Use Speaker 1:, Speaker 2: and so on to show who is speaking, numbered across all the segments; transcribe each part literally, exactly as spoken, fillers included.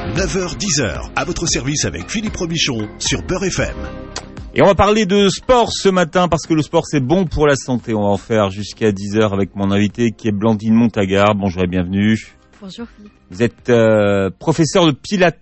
Speaker 1: neuf heures dix heures, à votre service avec Philippe Robichon sur Beurre F M.
Speaker 2: Et on va parler de sport ce matin parce que le sport c'est bon pour la santé. On va en faire jusqu'à dix heures avec mon invité qui est Blandine Montagard. Bonjour et bienvenue.
Speaker 3: Bonjour Philippe.
Speaker 2: Vous êtes euh, professeur de Pilates.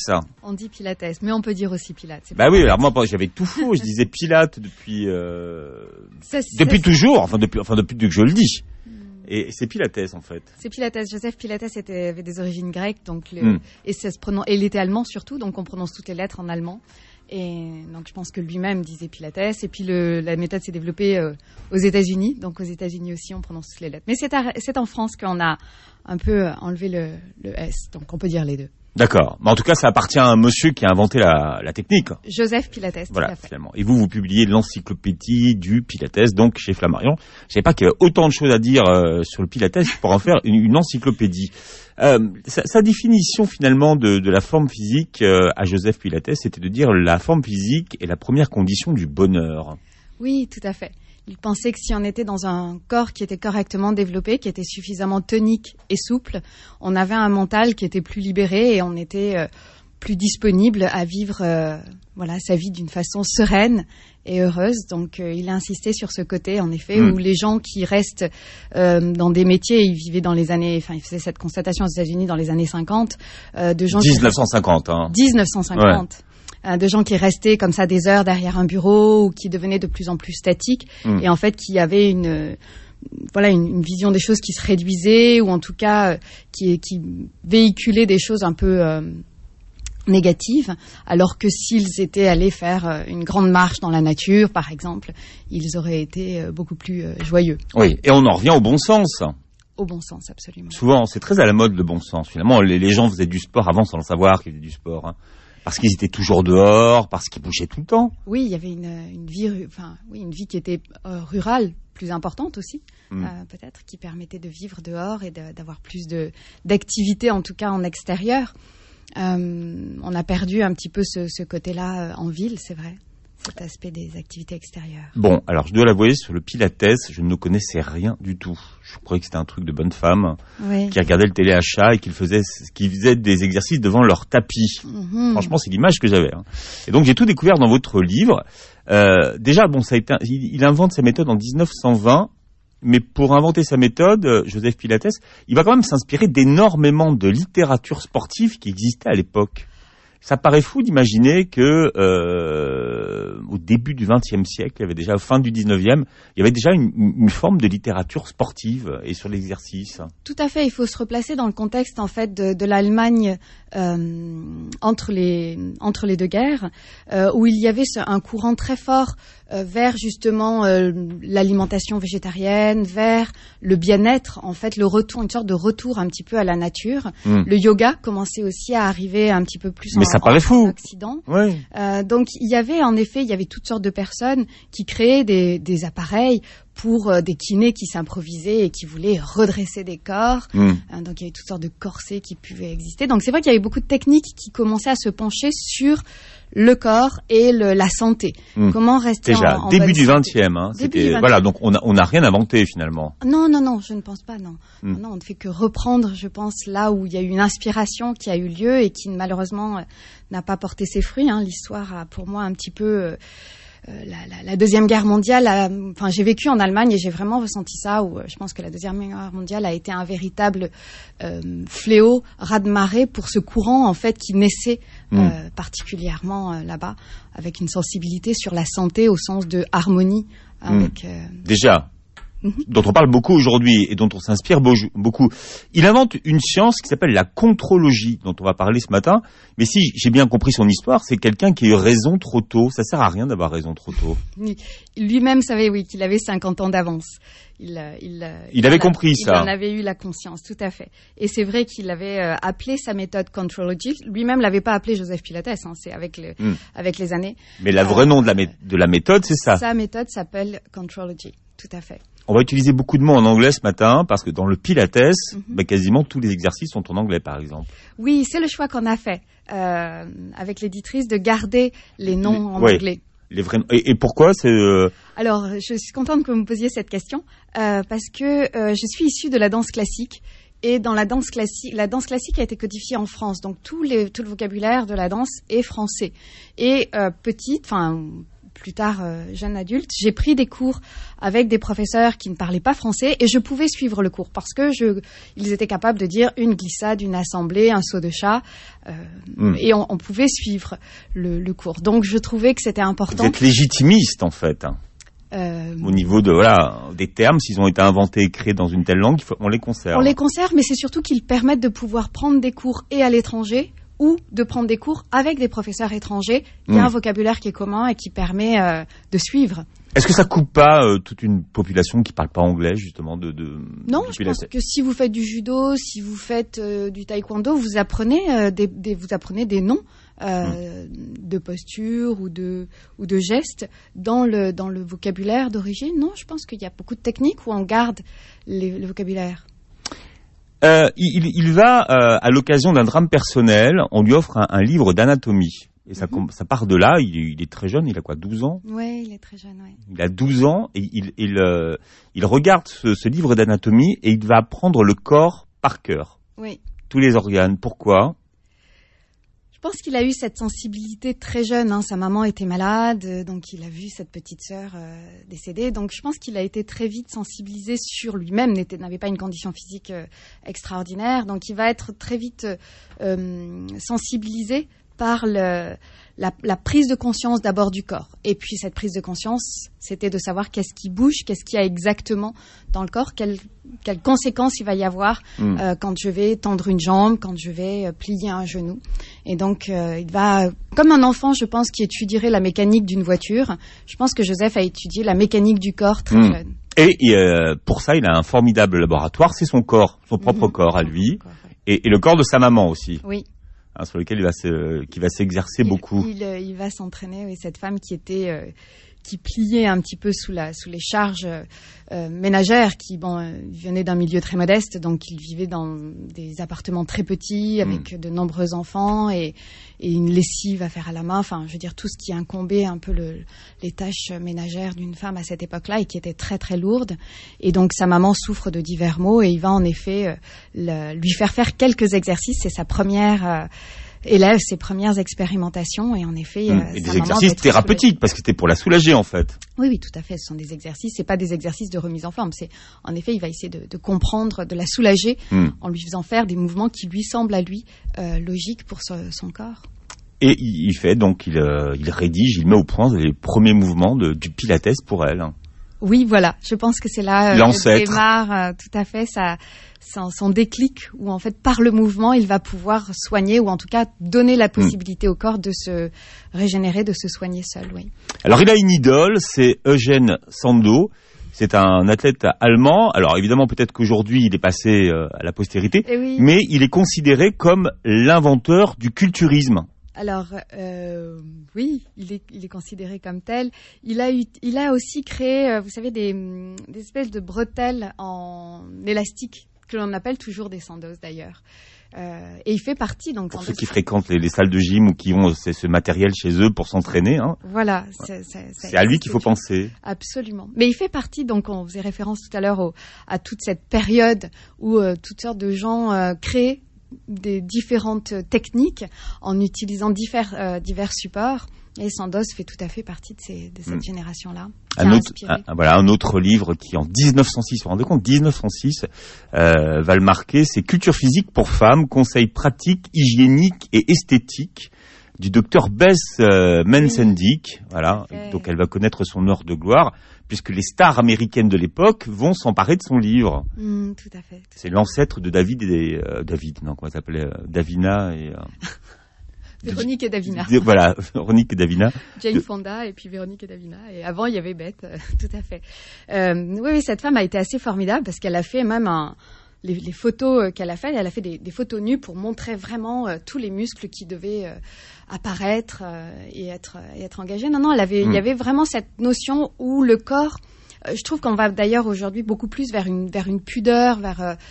Speaker 3: On dit Pilates, mais on peut dire aussi Pilates.
Speaker 2: Bah oui, alors moi j'avais tout faux, je disais Pilates depuis euh,
Speaker 3: ça,
Speaker 2: depuis
Speaker 3: ça,
Speaker 2: toujours, enfin depuis enfin depuis que je le dis. Et c'est Pilates en fait.
Speaker 3: C'est Pilates. Joseph Pilates était, avait des origines grecques, donc le,
Speaker 2: Mm.
Speaker 3: et, ça se prononce, et il était allemand surtout, donc on prononce toutes les lettres en allemand. Et donc je pense que lui-même disait Pilates. Et puis le, la méthode s'est développée euh, aux États-Unis, donc aux États-Unis aussi on prononce toutes les lettres. Mais c'est, à, c'est en France qu'on a un peu enlevé le, le S, donc on peut dire les deux.
Speaker 2: D'accord. Mais en tout cas, ça appartient à un monsieur qui a inventé la, la technique.
Speaker 3: Joseph Pilates.
Speaker 2: Voilà,
Speaker 3: tout à fait.
Speaker 2: finalement. Et vous, vous publiez l'encyclopédie du Pilates, donc chez Flammarion. Je savais pas qu'il y avait autant de choses à dire euh, sur le Pilates pour en faire une, une encyclopédie. Euh, sa, sa définition finalement de, de la forme physique euh, à Joseph Pilates, c'était de dire la forme physique est la première condition du bonheur.
Speaker 3: Oui, tout à fait. Il pensait que si on était dans un corps qui était correctement développé, qui était suffisamment tonique et souple, on avait un mental qui était plus libéré et on était euh, plus disponible à vivre euh, voilà, sa vie d'une façon sereine et heureuse. Donc euh, il a insisté sur ce côté, en effet, mmh. où les gens qui restent euh, dans des métiers, ils vivaient dans les années, enfin il faisait cette constatation aux États-Unis dans les années cinquante, euh, de gens
Speaker 2: dix-neuf cent cinquante,
Speaker 3: qui...
Speaker 2: hein.
Speaker 3: dix-neuf cent cinquante.
Speaker 2: Ouais.
Speaker 3: De gens qui restaient comme ça des heures derrière un bureau ou qui devenaient de plus en plus statiques mmh. et en fait qui avaient une voilà une, une vision des choses qui se réduisait ou en tout cas qui, qui véhiculaient des choses un peu euh, négatives, alors que s'ils étaient allés faire une grande marche dans la nature par exemple, ils auraient été beaucoup plus joyeux.
Speaker 2: Oui, et on en revient au bon sens.
Speaker 3: Au bon sens, absolument.
Speaker 2: Souvent, c'est très à la mode le bon sens. Finalement, les, les gens faisaient du sport avant sans le savoir qu'ils faisaient du sport, hein. Parce qu'ils étaient toujours dehors, parce qu'ils bougeaient tout le temps.
Speaker 3: Oui, il y avait une, une vie, enfin, oui, une vie qui était euh, rurale, plus importante aussi, mmh. euh, peut-être, qui permettait de vivre dehors et de, d'avoir plus de, d'activité, en tout cas en extérieur. Euh, on a perdu un petit peu ce, ce côté-là euh, en ville, c'est vrai, cet aspect des activités extérieures.
Speaker 2: Bon, alors je dois l'avouer, sur le Pilates, je ne connaissais rien du tout. Je croyais que c'était un truc de bonne femme oui. qui regardait le téléachat et qui faisait, qui faisait des exercices devant leur tapis. Mmh. Franchement, c'est l'image que j'avais. Hein. Et donc j'ai tout découvert dans votre livre. Euh, déjà, bon, ça a été, il, il invente sa méthode en dix-neuf cent vingt, mais pour inventer sa méthode, Joseph Pilates, il va quand même s'inspirer d'énormément de littérature sportive qui existait à l'époque. Ça paraît fou d'imaginer que euh, au début du vingtième siècle, il y avait déjà, au fin du dix-neuvième, il y avait déjà une, une forme de littérature sportive et sur l'exercice.
Speaker 3: Tout à fait, il faut se replacer dans le contexte en fait de, de l'Allemagne euh, entre les entre les deux guerres, euh, où il y avait un courant très fort euh, vers justement euh, l'alimentation végétarienne, vers le bien-être, en fait le retour, une sorte de retour un petit peu à la nature. Mmh. Le yoga commençait aussi à arriver un petit peu plus
Speaker 2: Mais
Speaker 3: en,
Speaker 2: ça paraît
Speaker 3: en,
Speaker 2: fou.
Speaker 3: en Occident.
Speaker 2: Oui.
Speaker 3: Euh, donc il y avait en effet, il y avait toutes sortes de personnes qui créaient des, des appareils pour euh, des kinés qui s'improvisaient et qui voulaient redresser des corps. Mm. Euh, donc il y avait toutes sortes de corsets qui pouvaient exister. Donc c'est vrai qu'il y avait beaucoup de techniques qui commençaient à se pencher sur le corps et le, la santé. Mm. Comment rester
Speaker 2: Déjà,
Speaker 3: en, en
Speaker 2: début
Speaker 3: bonne
Speaker 2: du
Speaker 3: santé.
Speaker 2: vingtième. Hein,
Speaker 3: début
Speaker 2: c'était,
Speaker 3: du vingtième.
Speaker 2: Voilà, donc on n'a on a rien inventé finalement.
Speaker 3: Non, non, non, je ne pense pas, non.
Speaker 2: Mm.
Speaker 3: Non, on ne fait que reprendre, je pense, là où il y a eu une inspiration qui a eu lieu et qui malheureusement euh, n'a pas porté ses fruits. Hein. L'histoire a pour moi un petit peu... Euh, Euh, la, la, la Deuxième Guerre mondiale, a, enfin j'ai vécu en Allemagne et j'ai vraiment ressenti ça, où euh, je pense que la Deuxième Guerre mondiale a été un véritable euh, fléau, raz-de-marée pour ce courant en fait qui naissait mmh. euh, particulièrement euh, là-bas, avec une sensibilité sur la santé au sens de harmonie. Avec,
Speaker 2: mmh.
Speaker 3: euh...
Speaker 2: Déjà. Mm-hmm. Dont on parle beaucoup aujourd'hui et dont on s'inspire beaucoup. Il invente une science qui s'appelle la contrologie, dont on va parler ce matin. Mais si j'ai bien compris son histoire, c'est quelqu'un qui a eu raison trop tôt. Ça sert à rien d'avoir raison trop tôt.
Speaker 3: Lui-même savait, oui, qu'il avait cinquante ans d'avance. Il, il,
Speaker 2: il avait a, compris
Speaker 3: il
Speaker 2: ça.
Speaker 3: Il en avait eu la conscience, tout à fait. Et c'est vrai qu'il avait euh, appelé sa méthode Contrology. Lui-même l'avait pas appelé Joseph Pilates, hein, c'est avec, le, mm. avec les années.
Speaker 2: Mais le vrai euh, nom de la, mé- de la méthode, c'est ça.
Speaker 3: Sa méthode s'appelle Contrology, tout à fait.
Speaker 2: On va utiliser beaucoup de mots en anglais ce matin, parce que dans le Pilates, mm-hmm. bah, quasiment tous les exercices sont en anglais, par exemple.
Speaker 3: Oui, c'est le choix qu'on a fait, euh, avec l'éditrice, de garder les noms les, en
Speaker 2: ouais.
Speaker 3: anglais.
Speaker 2: Les vrais... et, et pourquoi c'est euh...
Speaker 3: Alors, je suis contente que vous me posiez cette question, euh, parce que euh, je suis issue de la danse classique, Et dans la danse classique, la danse classique a été codifiée en France, donc tout, les, tout le vocabulaire de la danse est français. Et euh, petite, enfin plus tard euh, jeune adulte, j'ai pris des cours avec des professeurs qui ne parlaient pas français et je pouvais suivre le cours parce que je, ils étaient capables de dire une glissade, une assemblée, un saut de chat, euh, mmh. et on, on pouvait suivre le, le cours. Donc je trouvais que c'était important.
Speaker 2: Vous êtes légitimiste en fait. Hein. Euh, Au niveau de voilà des termes, s'ils ont été inventés et créés dans une telle langue, il faut, on les conserve.
Speaker 3: On les conserve, mais c'est surtout qu'ils permettent de pouvoir prendre des cours et à l'étranger ou de prendre des cours avec des professeurs étrangers. Il y a mmh. un vocabulaire qui est commun et qui permet euh, de suivre.
Speaker 2: Est-ce que ça coupe pas euh, toute une population qui parle pas anglais justement de, de
Speaker 3: Non, je pense que si vous faites du judo, si vous faites euh, du taekwondo, vous apprenez euh, des, des vous apprenez des noms. Euh, mmh. de posture ou de ou de gestes dans le dans le vocabulaire d'origine. Non, je pense qu'il y a beaucoup de techniques où on garde les, le vocabulaire.
Speaker 2: Euh, il, il va euh, à l'occasion d'un drame personnel, on lui offre un, un livre d'anatomie et ça, mmh. ça part de là. Il est, il est très jeune, il a quoi, douze ans?
Speaker 3: Oui, il est très jeune. Ouais.
Speaker 2: Il a douze ans et il il euh, il regarde ce, ce livre d'anatomie et il va apprendre le corps par cœur.
Speaker 3: Oui.
Speaker 2: Tous les organes. Pourquoi?
Speaker 3: Je pense qu'il a eu cette sensibilité très jeune. Hein. Sa maman était malade, donc il a vu cette petite sœur euh, décédée. Donc je pense qu'il a été très vite sensibilisé sur lui-même, n'était, n'avait pas une condition physique euh, extraordinaire. Donc il va être très vite euh, sensibilisé par le, la, la prise de conscience d'abord du corps. Et puis cette prise de conscience, c'était de savoir qu'est-ce qui bouge, qu'est-ce qu'il y a exactement dans le corps, quelles, quelles conséquences il va y avoir mmh. euh, quand je vais tendre une jambe, quand je vais euh, plier un genou. Et donc, euh, il va, comme un enfant, je pense, qui étudierait la mécanique d'une voiture, je pense que Joseph a étudié la mécanique du corps très mmh. jeune.
Speaker 2: Et, et euh, pour ça, il a un formidable laboratoire, c'est son corps, son propre mmh. corps à lui, corps, ouais. et, et le corps de sa maman aussi.
Speaker 3: Oui.
Speaker 2: Hein, sur lequel il va se, qui va s'exercer
Speaker 3: il,
Speaker 2: beaucoup.
Speaker 3: Il, il va s'entraîner, oui, cette femme qui était, euh, qui pliait un petit peu sous la, sous les charges euh, ménagères, qui, bon, euh, venait d'un milieu très modeste, donc il vivait dans des appartements très petits, avec mmh. de nombreux enfants et, et une lessive à faire à la main. Enfin, je veux dire, tout ce qui incombait un peu le, les tâches ménagères d'une femme à cette époque-là et qui étaient très très lourdes. Et donc sa maman souffre de divers maux et il va en effet euh, le, lui faire faire quelques exercices. C'est sa première euh, élève, ses premières expérimentations et en effet mmh. euh,
Speaker 2: et des exercices thérapeutiques parce que c'était pour la soulager en fait.
Speaker 3: Oui oui tout à fait, ce sont des exercices, c'est pas des exercices de remise en forme, c'est en effet il va essayer de, de comprendre, de la soulager mmh. en lui faisant faire des mouvements qui lui semblent à lui euh, logiques pour ce, son corps.
Speaker 2: Et il fait donc il, euh, il rédige, il met au point les premiers mouvements de, du Pilates pour elle.
Speaker 3: Oui voilà, je pense que c'est là euh, que démarre euh, tout à fait ça. Son, son déclic où en fait par le mouvement il va pouvoir soigner ou en tout cas donner la possibilité mmh. au corps de se régénérer, de se soigner seul. Oui.
Speaker 2: Alors il a une idole, c'est Eugen Sandow. C'est un athlète allemand. Alors évidemment peut-être qu'aujourd'hui il est passé euh, à la postérité,
Speaker 3: oui.
Speaker 2: mais il est considéré comme l'inventeur du culturisme.
Speaker 3: Alors euh, oui, il est, il est considéré comme tel. Il a, eu, il a aussi créé, euh, vous savez, des, des espèces de bretelles en élastique que l'on appelle toujours des sandos d'ailleurs. Euh, et il fait partie donc.
Speaker 2: Pour ceux qui fréquentent les, les salles de gym ou qui ont ce, ce matériel chez eux pour s'entraîner. Hein.
Speaker 3: Voilà. C'est, c'est, c'est,
Speaker 2: c'est à lui qu'il faut penser.
Speaker 3: Absolument. Mais il fait partie donc, on faisait référence tout à l'heure au, à toute cette période où euh, toutes sortes de gens euh, créent des différentes techniques en utilisant divers, euh, divers supports. Et Sandoz fait tout à fait partie de, ces, de cette mmh. génération-là.
Speaker 2: Un autre, un, voilà, un autre livre qui, en dix-neuf cent six, vous vous rendez compte, dix-neuf cent six, euh, va le marquer, c'est Culture physique pour femmes, conseils pratiques, hygiéniques et esthétiques du docteur Bess euh, Mensendick. Oui. Voilà. Donc elle va connaître son heure de gloire, puisque les stars américaines de l'époque vont s'emparer de son livre.
Speaker 3: Mmh, tout à fait. Tout
Speaker 2: c'est l'ancêtre de David et euh, David, non, comment ça s'appelait, euh, Davina et... Euh,
Speaker 3: Véronique et Davina.
Speaker 2: Voilà, Véronique et Davina.
Speaker 3: Jane Fonda et puis Véronique et Davina. Et avant, il y avait Bette, euh, tout à fait. Euh, oui, oui, cette femme a été assez formidable parce qu'elle a fait même un, les, les photos qu'elle a faites. Elle a fait des, des photos nues pour montrer vraiment euh, tous les muscles qui devaient euh, apparaître euh, et être et être engagés. Non, non, elle avait, mmh. il y avait vraiment cette notion où le corps. Euh, je trouve qu'on va d'ailleurs aujourd'hui beaucoup plus vers une vers une pudeur, vers euh,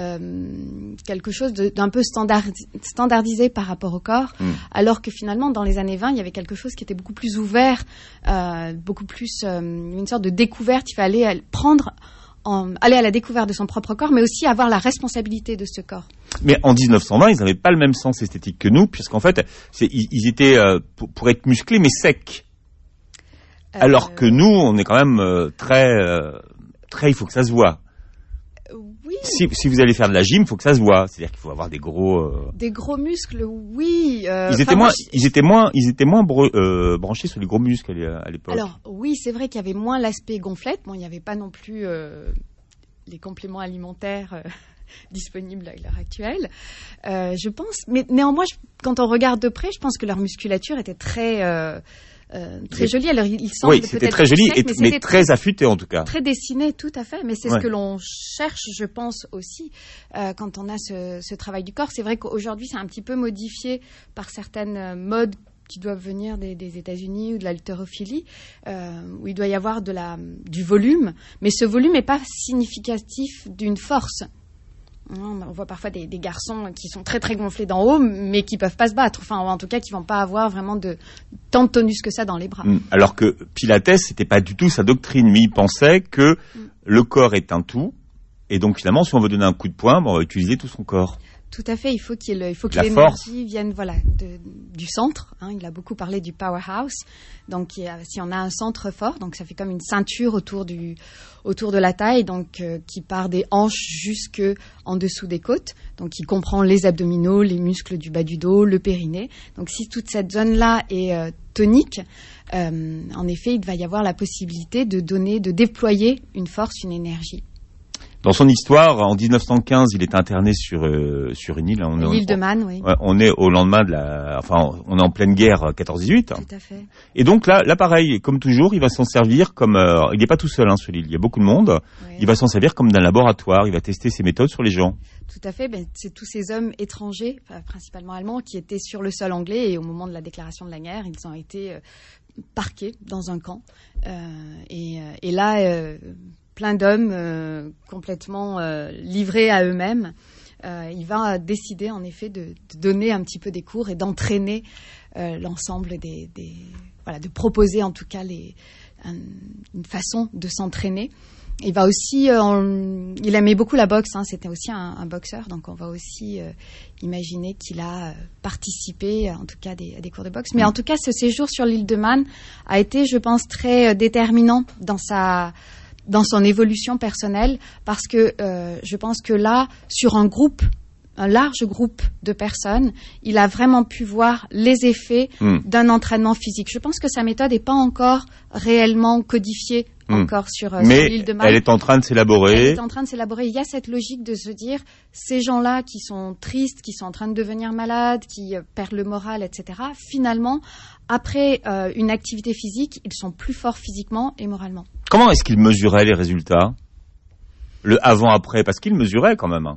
Speaker 3: Euh, quelque chose de, d'un peu standard, standardisé par rapport au corps, mmh. alors que finalement dans les années vingt il y avait quelque chose qui était beaucoup plus ouvert, euh, beaucoup plus euh, une sorte de découverte. Il fallait prendre en, aller à la découverte de son propre corps, mais aussi avoir la responsabilité de ce corps.
Speaker 2: Mais en dix-neuf cent vingt, ils n'avaient pas le même sens esthétique que nous, puisqu'en fait, c'est, ils, ils étaient euh, pour, pour être musclés mais secs. Euh... Alors que nous, on est quand même euh, très, euh, très, il faut que ça se voit.
Speaker 3: Oui.
Speaker 2: Si, si vous allez faire de la gym, il faut que ça se voit. C'est-à-dire qu'il faut avoir des gros... Euh...
Speaker 3: Des gros muscles, oui. Euh,
Speaker 2: ils, étaient moins, je... ils étaient moins, ils étaient moins bro- euh, branchés sur les gros muscles à l'époque.
Speaker 3: Alors, oui, c'est vrai qu'il y avait moins l'aspect gonflette. Bon, il n'y avait pas non plus euh, les compléments alimentaires euh, disponibles à l'heure actuelle. Euh, je pense... Mais néanmoins, je, quand on regarde de près, je pense que leur musculature était très... Euh, Euh, très joli. Alors, il semble
Speaker 2: oui, c'était très joli, sec, et, mais, mais très, très affûté en tout cas.
Speaker 3: Très dessiné, tout à fait. Mais c'est ouais. ce que l'on cherche, je pense aussi, euh, quand on a ce, ce travail du corps. C'est vrai qu'aujourd'hui, c'est un petit peu modifié par certaines modes qui doivent venir des, des États-Unis ou de l'haltérophilie, euh, où il doit y avoir de la, du volume, mais ce volume n'est pas significatif d'une force. On voit parfois des, des garçons qui sont très très gonflés d'en haut, mais qui peuvent pas se battre. Enfin, en tout cas, qui vont pas avoir vraiment de tant de tonus que ça dans les bras.
Speaker 2: Alors que Pilates, c'était pas du tout sa doctrine. Lui, il pensait que mm. le corps est un tout, et donc finalement, si on veut donner un coup de poing, bon, on va utiliser tout son corps.
Speaker 3: Tout à fait. Il faut qu'il, il faut que l'énergie force. vienne, voilà, de, du centre. Hein, il a beaucoup parlé du powerhouse. Donc, il y a, si on a un centre fort, donc ça fait comme une ceinture autour du, autour de la taille, donc euh, qui part des hanches jusque en dessous des côtes. Donc, qui comprend les abdominaux, les muscles du bas du dos, le périnée. Donc, si toute cette zone-là est euh, tonique, euh, en effet, il va y avoir la possibilité de donner, de déployer une force, une énergie.
Speaker 2: Dans son histoire, en dix-neuf cent quinze, il est interné sur euh, sur une île.
Speaker 3: On l'île de Man, oui.
Speaker 2: On est au lendemain de la, enfin, on est en pleine guerre quatorze dix-huit.
Speaker 3: Tout à fait.
Speaker 2: Et donc là, là pareil, comme toujours, il va s'en servir comme, euh, il n'est pas tout seul hein, sur l'île. Il y a beaucoup de monde. Oui. Il va s'en servir comme d'un laboratoire. Il va tester ses méthodes sur les gens.
Speaker 3: Tout à fait. Ben, c'est tous ces hommes étrangers, enfin, principalement allemands, qui étaient sur le sol anglais et au moment de la déclaration de la guerre, ils ont été euh, parqués dans un camp. Euh, et, et là. Euh, plein d'hommes euh, complètement euh, livrés à eux-mêmes. Euh, il va décider en effet de, de donner un petit peu des cours et d'entraîner euh, l'ensemble des, des... Voilà, de proposer en tout cas les, un, une façon de s'entraîner. Il va aussi... Euh, en, il aimait beaucoup la boxe, hein, c'était aussi un, un boxeur, donc on va aussi euh, imaginer qu'il a participé en tout cas des, à des cours de boxe. Mais en tout cas, ce séjour sur l'île de Man a été, je pense, très déterminant dans sa... dans son évolution personnelle, parce que euh, je pense que là, sur un groupe, un large groupe de personnes, il a vraiment pu voir les effets mmh. d'un entraînement physique. Je pense que sa méthode n'est pas encore réellement codifiée mmh. encore sur, euh,
Speaker 2: Mais
Speaker 3: sur l'île de Man.
Speaker 2: Elle est en train de s'élaborer.
Speaker 3: Elle est en train de s'élaborer. Il y a cette logique de se dire, ces gens-là qui sont tristes, qui sont en train de devenir malades, qui euh, perdent le moral, et cetera, finalement, après euh, une activité physique, ils sont plus forts physiquement et moralement.
Speaker 2: Comment est-ce qu'il mesurait les résultats ? Le avant-après, parce qu'il mesurait quand même.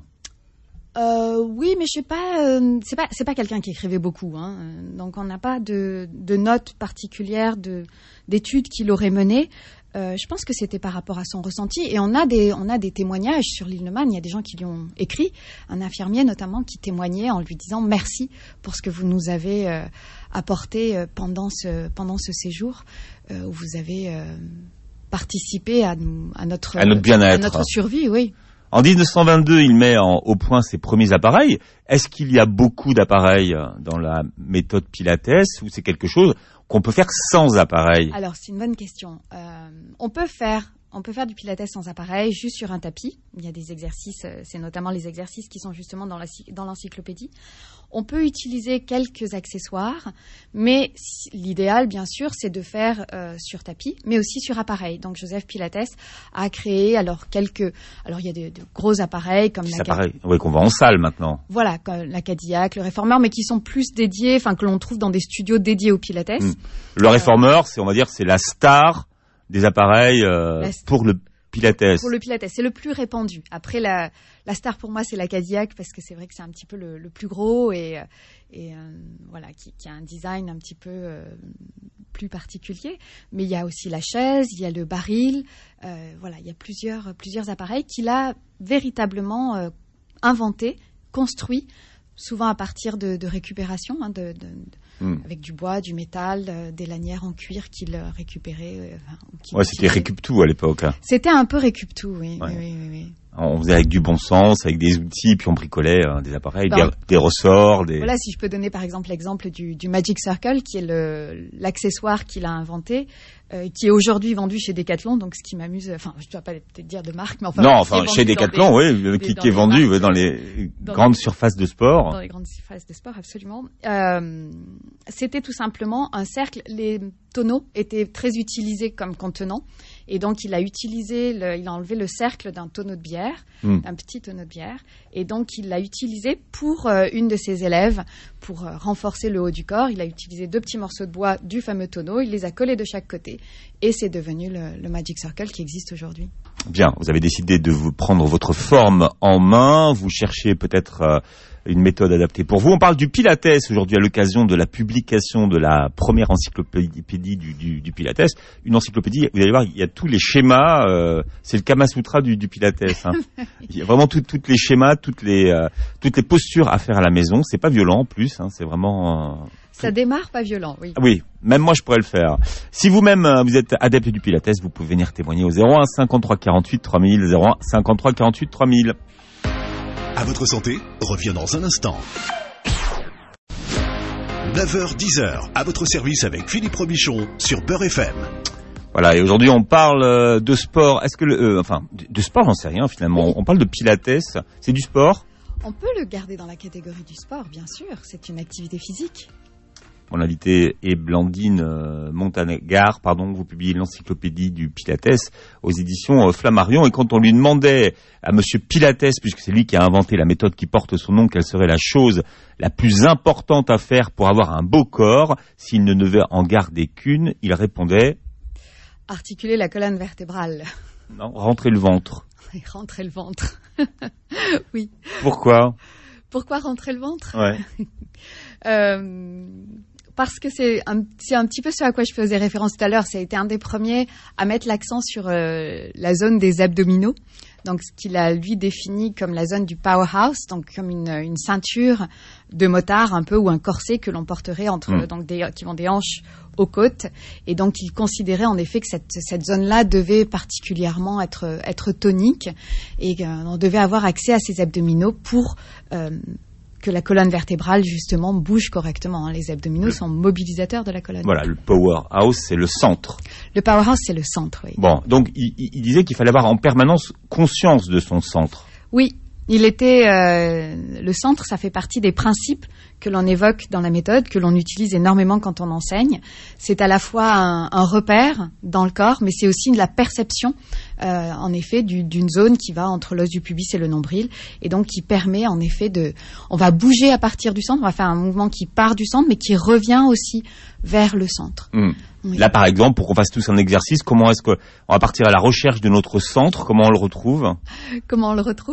Speaker 3: Euh, oui, mais je sais pas, euh, c'est pas, c'est pas quelqu'un qui écrivait beaucoup, hein. Donc on n'a pas de, de notes particulières, de, d'études qu'il aurait menées. Euh, je pense que c'était par rapport à son ressenti, et on a des, on a des témoignages sur l'île de Man. Il y a des gens qui lui ont écrit, un infirmier notamment, qui témoignait en lui disant merci pour ce que vous nous avez euh, apporté euh, pendant ce, pendant ce séjour euh, où vous avez euh, participé à, à notre,
Speaker 2: à notre bien-être,
Speaker 3: à notre survie, oui.
Speaker 2: En dix-neuf cent vingt-deux, il met en, au point ses premiers appareils. Est-ce qu'il y a beaucoup d'appareils dans la méthode Pilates, ou c'est quelque chose qu'on peut faire sans appareil ?
Speaker 3: Alors, c'est une bonne question. Euh, on peut faire, on peut faire du Pilates sans appareil, juste sur un tapis. Il y a des exercices, c'est notamment les exercices qui sont justement dans, la, dans l'encyclopédie. On peut utiliser quelques accessoires, mais l'idéal, bien sûr, c'est de faire euh, sur tapis, mais aussi sur appareil. Donc, Joseph Pilates a créé alors quelques... Alors, il y a de, de gros appareils comme
Speaker 2: Des
Speaker 3: la...
Speaker 2: appareils, oui, qu'on voit en salle maintenant.
Speaker 3: Voilà, la Cadillac, le Réformeur, mais qui sont plus dédiés, enfin, que l'on trouve dans des studios dédiés au Pilates. Mmh.
Speaker 2: Le Réformeur, c'est, on va dire, c'est la star des appareils euh, st- pour le Pilates.
Speaker 3: Pour le Pilates, c'est le plus répandu. Après, la, la star pour moi, c'est la Cadillac, parce que c'est vrai que c'est un petit peu le, le plus gros et, et euh, voilà, qui, qui a un design un petit peu euh, plus particulier. Mais il y a aussi la chaise, il y a le baril. Euh, voilà, il y a plusieurs, plusieurs appareils qu'il a véritablement euh, inventés, construits, souvent à partir de, de récupération, hein, de, de, mmh. avec du bois, du métal, euh, des lanières en cuir qu'il récupérait. Euh,
Speaker 2: qu'il ouais, c'était récup-tout à l'époque. Hein.
Speaker 3: C'était un peu récup-tout, oui.
Speaker 2: Ouais.
Speaker 3: oui, oui, oui.
Speaker 2: On faisait avec du bon sens, avec des outils, puis on bricolait euh, des appareils, des, des ressorts. Des...
Speaker 3: Voilà, si je peux donner par exemple l'exemple du, du Magic Circle, qui est le, l'accessoire qu'il a inventé, euh, qui est aujourd'hui vendu chez Decathlon. Donc, ce qui m'amuse, enfin, je ne dois pas peut-être dire de marque, mais enfin.
Speaker 2: Non, enfin, chez Decathlon, des, oui, qui, qui est vendu marques, dans les dans grandes les, surfaces de sport.
Speaker 3: Dans les grandes surfaces de sport, absolument. Euh, c'était tout simplement un cercle. Les tonneaux étaient très utilisés comme contenants. Et donc, il a utilisé, le, il a enlevé le cercle d'un tonneau de bière, mmh. d'un petit tonneau de bière. Et donc, il l'a utilisé pour euh, une de ses élèves, pour euh, renforcer le haut du corps. Il a utilisé deux petits morceaux de bois du fameux tonneau. Il les a collés de chaque côté. Et c'est devenu le, le Magic Circle qui existe aujourd'hui.
Speaker 2: Bien, vous avez décidé de vous prendre votre forme en main. Vous cherchez peut-être... Euh, une méthode adaptée pour vous. On parle du Pilates aujourd'hui à l'occasion de la publication de la première encyclopédie du, du, du Pilates. Une encyclopédie, vous allez voir, il y a tous les schémas, euh, c'est le Kama Sutra du, du Pilates. Hein. Il y a vraiment tous les schémas, toutes les, euh, toutes les postures à faire à la maison. C'est pas violent en plus, hein, c'est vraiment... Euh,
Speaker 3: Ça tout... démarre pas violent, oui.
Speaker 2: Oui, même moi je pourrais le faire. Si vous-même euh, vous êtes adepte du Pilates, vous pouvez venir témoigner au zéro un cinquante-trois quarante-huit trois mille, zéro un cinquante-trois quarante-huit trois mille.
Speaker 1: À votre santé, revient dans un instant. neuf heures dix heures, à votre service avec Philippe Robichon sur Beurre F M.
Speaker 2: Voilà, et aujourd'hui on parle de sport. Est-ce que le, euh, enfin, de sport, j'en sais rien finalement. On parle de Pilates, c'est du sport ?
Speaker 3: On peut le garder dans la catégorie du sport, bien sûr. C'est une activité physique.
Speaker 2: Mon invité est Blandine euh, Montagnard, pardon, vous publiez l'encyclopédie du Pilates aux éditions euh, Flammarion. Et quand on lui demandait à Monsieur Pilates, puisque c'est lui qui a inventé la méthode qui porte son nom, quelle serait la chose la plus importante à faire pour avoir un beau corps, s'il ne devait en garder qu'une, il répondait...
Speaker 3: Articuler la colonne vertébrale.
Speaker 2: Non, rentrer le ventre.
Speaker 3: Rentrer le ventre. Oui.
Speaker 2: Pourquoi ?
Speaker 3: Pourquoi rentrer le ventre ?
Speaker 2: Ouais.
Speaker 3: euh... Parce que c'est un, c'est un petit peu ce à quoi je faisais référence tout à l'heure. Ça a été un des premiers à mettre l'accent sur euh, la zone des abdominaux. Donc, ce qu'il a, lui, défini comme la zone du powerhouse, donc comme une, une ceinture de motard un peu, ou un corset que l'on porterait entre, mmh. donc des, qui vont des hanches aux côtes. Et donc, il considérait en effet que cette, cette zone-là devait particulièrement être, être tonique et qu'on devait avoir accès à ces abdominaux pour... Euh, que la colonne vertébrale, justement, bouge correctement. Hein. Les abdominaux le... sont mobilisateurs de la colonne.
Speaker 2: Voilà, le powerhouse, c'est le centre.
Speaker 3: Le powerhouse, c'est le centre, oui.
Speaker 2: Bon, donc, il, il disait qu'il fallait avoir en permanence conscience de son centre.
Speaker 3: Oui, il était... Euh, le centre, ça fait partie des principes que l'on évoque dans la méthode, que l'on utilise énormément quand on enseigne. C'est à la fois un, un repère dans le corps, mais c'est aussi de la perception, euh, en effet, du, d'une zone qui va entre l'os du pubis et le nombril, et donc qui permet, en effet, de... On va bouger à partir du centre, on va faire un mouvement qui part du centre, mais qui revient aussi vers le centre.
Speaker 2: Mmh. Oui. Là, par exemple, pour qu'on fasse tous un exercice, comment est-ce qu'on va partir à la recherche de notre centre ? Comment on le retrouve ?
Speaker 3: Comment on le retrouve ?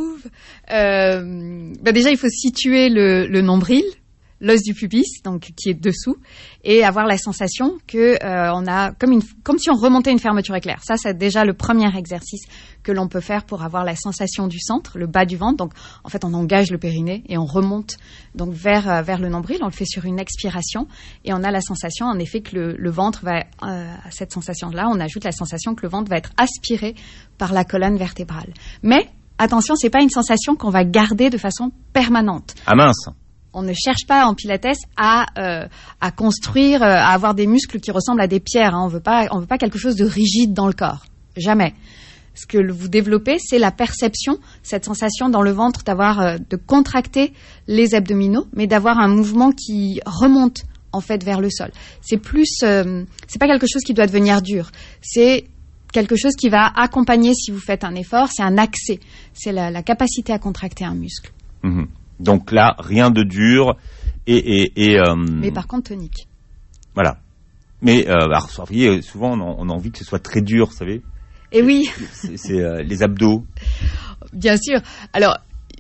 Speaker 3: euh, ben Déjà, il faut situer le, le nombril, l'os du pubis, donc qui est dessous, et avoir la sensation que euh, on a comme une comme si on remontait une fermeture éclair. Ça, c'est déjà le premier exercice que l'on peut faire pour avoir la sensation du centre, le bas du ventre. Donc, en fait, on engage le périnée et on remonte donc vers euh, vers le nombril. On le fait sur une expiration et on a la sensation, en effet, que le, le ventre va euh, à cette sensation-là, on ajoute la sensation que le ventre va être aspiré par la colonne vertébrale. Mais attention, c'est pas une sensation qu'on va garder de façon permanente.
Speaker 2: Ah mince.
Speaker 3: On ne cherche pas en pilates à euh, à construire, euh, à avoir des muscles qui ressemblent à des pierres. Hein. On veut pas, on veut pas quelque chose de rigide dans le corps. Jamais. Ce que vous développez, c'est la perception, cette sensation dans le ventre d'avoir, euh, de contracter les abdominaux, mais d'avoir un mouvement qui remonte en fait vers le sol. C'est plus, euh, c'est pas quelque chose qui doit devenir dur. C'est quelque chose qui va accompagner si vous faites un effort. C'est un accès. C'est la, la capacité à contracter un muscle.
Speaker 2: Mmh. Donc là, rien de dur et... et, et euh...
Speaker 3: Mais par contre, tonique.
Speaker 2: Voilà. Mais, euh, alors, vous voyez, souvent, on a, on a envie que ce soit très dur, vous savez.
Speaker 3: Et oui.
Speaker 2: C'est, c'est euh, les abdos.
Speaker 3: Bien sûr. Alors,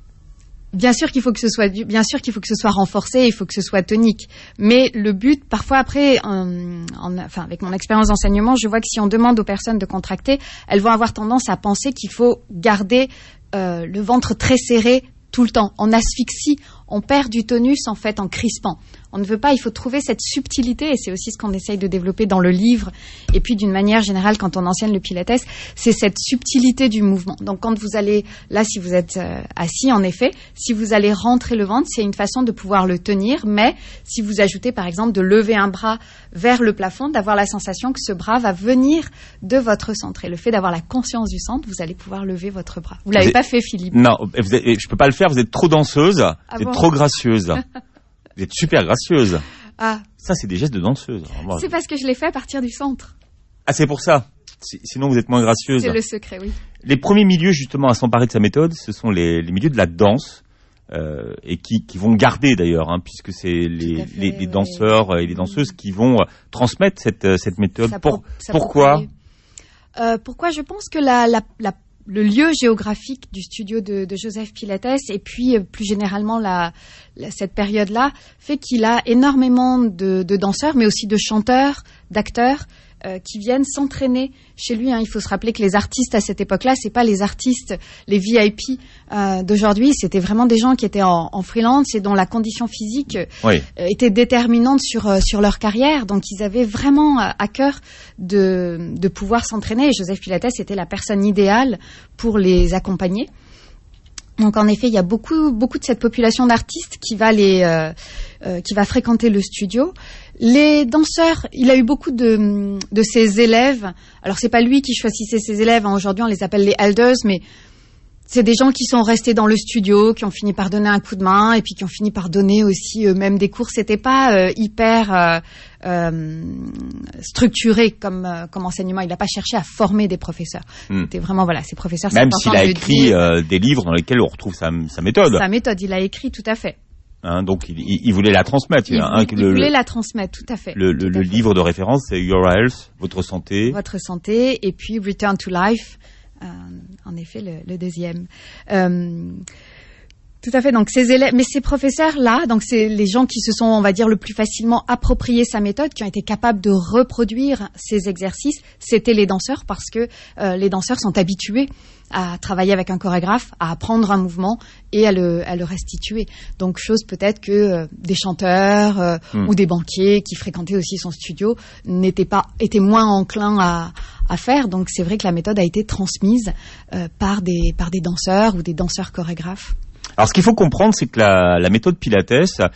Speaker 3: bien sûr qu'il faut que ce soit, bien sûr qu'il faut que ce soit renforcé, il faut que ce soit tonique. Mais le but, parfois après, en, en, enfin, avec mon expérience d'enseignement, je vois que si on demande aux personnes de contracter, elles vont avoir tendance à penser qu'il faut garder euh, le ventre très serré tout le temps. On asphyxie, on perd du tonus en fait en crispant. On ne veut pas, il faut trouver cette subtilité, et c'est aussi ce qu'on essaye de développer dans le livre, et puis d'une manière générale quand on enseigne le Pilates, c'est cette subtilité du mouvement. Donc quand vous allez, là si vous êtes euh, assis en effet, si vous allez rentrer le ventre, c'est une façon de pouvoir le tenir, mais si vous ajoutez par exemple de lever un bras vers le plafond, d'avoir la sensation que ce bras va venir de votre centre. Et le fait d'avoir la conscience du centre, vous allez pouvoir lever votre bras. Vous l'avez vous pas êtes... fait, Philippe?
Speaker 2: Non, vous êtes... je peux pas le faire, vous êtes trop danseuse, ah vous bon êtes trop gracieuse. Vous êtes super gracieuse.
Speaker 3: Ah.
Speaker 2: Ça, c'est des gestes de danseuse.
Speaker 3: Moi, c'est parce que je l'ai fait à partir du centre.
Speaker 2: Ah, c'est pour ça. Sinon, vous êtes moins gracieuse.
Speaker 3: C'est le secret, oui.
Speaker 2: Les premiers milieux, justement, à s'emparer de sa méthode, ce sont les, les milieux de la danse, euh, et qui, qui vont garder, d'ailleurs, hein, puisque c'est les, fait, les, les danseurs ouais. et les danseuses qui vont transmettre cette, cette méthode.
Speaker 3: Ça
Speaker 2: pour,
Speaker 3: ça
Speaker 2: pourquoi
Speaker 3: euh, Pourquoi Je pense que la... la, la le lieu géographique du studio de, de Joseph Pilates et puis euh, plus généralement la, la, cette période-là fait qu'il a énormément de, de danseurs, mais aussi de chanteurs, d'acteurs euh, qui viennent s'entraîner chez lui. Hein. Il faut se rappeler que les artistes à cette époque-là, c'est pas les artistes, les V I P euh, d'aujourd'hui, c'était vraiment des gens qui étaient en, en freelance et dont la condition physique oui. euh, était déterminante sur euh, sur leur carrière. Donc ils avaient vraiment euh, à cœur de de pouvoir s'entraîner. Et Joseph Pilates était la personne idéale pour les accompagner. Donc en effet, il y a beaucoup beaucoup de cette population d'artistes qui va les euh, euh, qui va fréquenter le studio. Les danseurs, il a eu beaucoup de de ses élèves. Alors c'est pas lui qui choisissait ses élèves. Hein. Aujourd'hui, on les appelle les elders, mais c'est des gens qui sont restés dans le studio, qui ont fini par donner un coup de main et puis qui ont fini par donner aussi eux-mêmes des cours. C'était pas euh, hyper euh, euh, structuré comme euh, comme enseignement. Il n'a pas cherché à former des professeurs. Hmm. C'était vraiment voilà, ces professeurs.
Speaker 2: Même s'il a écrit euh, des livres dans lesquels on retrouve sa, sa méthode.
Speaker 3: Sa méthode, il a écrit tout à fait.
Speaker 2: Hein, donc il, il voulait la transmettre.
Speaker 3: Il,
Speaker 2: hein,
Speaker 3: il
Speaker 2: le,
Speaker 3: voulait la transmettre, tout à fait.
Speaker 2: Le, le, le livre de référence, c'est Your Health, votre santé.
Speaker 3: Votre santé, et puis Return to Life. Euh, en effet, le, le deuxième. Euh, tout à fait. Donc ces élèves, mais ces professeurs-là, donc c'est les gens qui se sont, on va dire, le plus facilement approprié sa méthode, qui ont été capables de reproduire ces exercices. C'était les danseurs, parce que euh, les danseurs sont habitués à travailler avec un chorégraphe, à apprendre un mouvement et à le, à le restituer. Donc, chose peut-être que euh, des chanteurs euh, mmh. ou des banquiers qui fréquentaient aussi son studio n'étaient pas, étaient moins enclins à, à faire. Donc, c'est vrai que la méthode a été transmise euh, par des, par des danseurs ou des danseurs chorégraphes.
Speaker 2: Alors, ce qu'il faut comprendre, c'est que la, la méthode Pilates,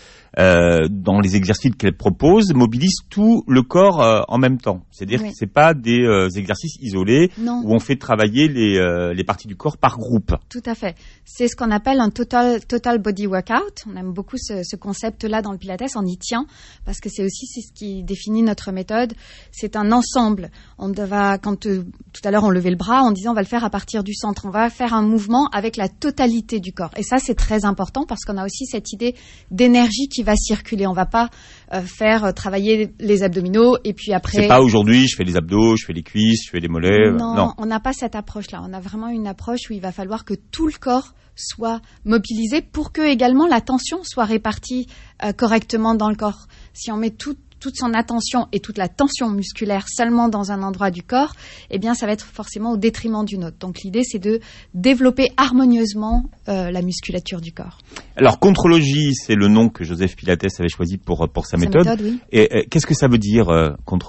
Speaker 2: euh, dans les exercices qu'elle propose, mobilise tout le corps euh, en même temps. C'est-à-dire oui. que c'est pas des euh, exercices isolés
Speaker 3: non.
Speaker 2: où on fait travailler les, euh, les parties du corps par groupe.
Speaker 3: Tout à fait. C'est ce qu'on appelle un total, total body workout. On aime beaucoup ce, ce concept-là dans le Pilates. On y tient parce que c'est aussi c'est ce qui définit notre méthode. C'est un ensemble. On va, quand euh, tout à l'heure on levait le bras, on disait on va le faire à partir du centre. On va faire un mouvement avec la totalité du corps. Et ça, c'est très important parce qu'on a aussi cette idée d'énergie qui va circuler. On va pas euh, faire euh, travailler les abdominaux et puis après...
Speaker 2: C'est pas aujourd'hui, je fais les abdos, je fais les cuisses, je fais les mollets.
Speaker 3: Non,
Speaker 2: non.
Speaker 3: on n'a pas cette approche-là. On a vraiment une approche où il va falloir que tout le corps soit mobilisé pour que également la tension soit répartie euh, correctement dans le corps. Si on met tout toute son attention et toute la tension musculaire seulement dans un endroit du corps, eh bien, ça va être forcément au détriment d'une autre. Donc, l'idée, c'est de développer harmonieusement euh, la musculature du corps.
Speaker 2: Alors, contrologie, c'est le nom que Joseph Pilates avait choisi pour, pour sa, sa méthode. méthode oui. Et, et qu'est-ce que ça veut dire, euh, contrologie ?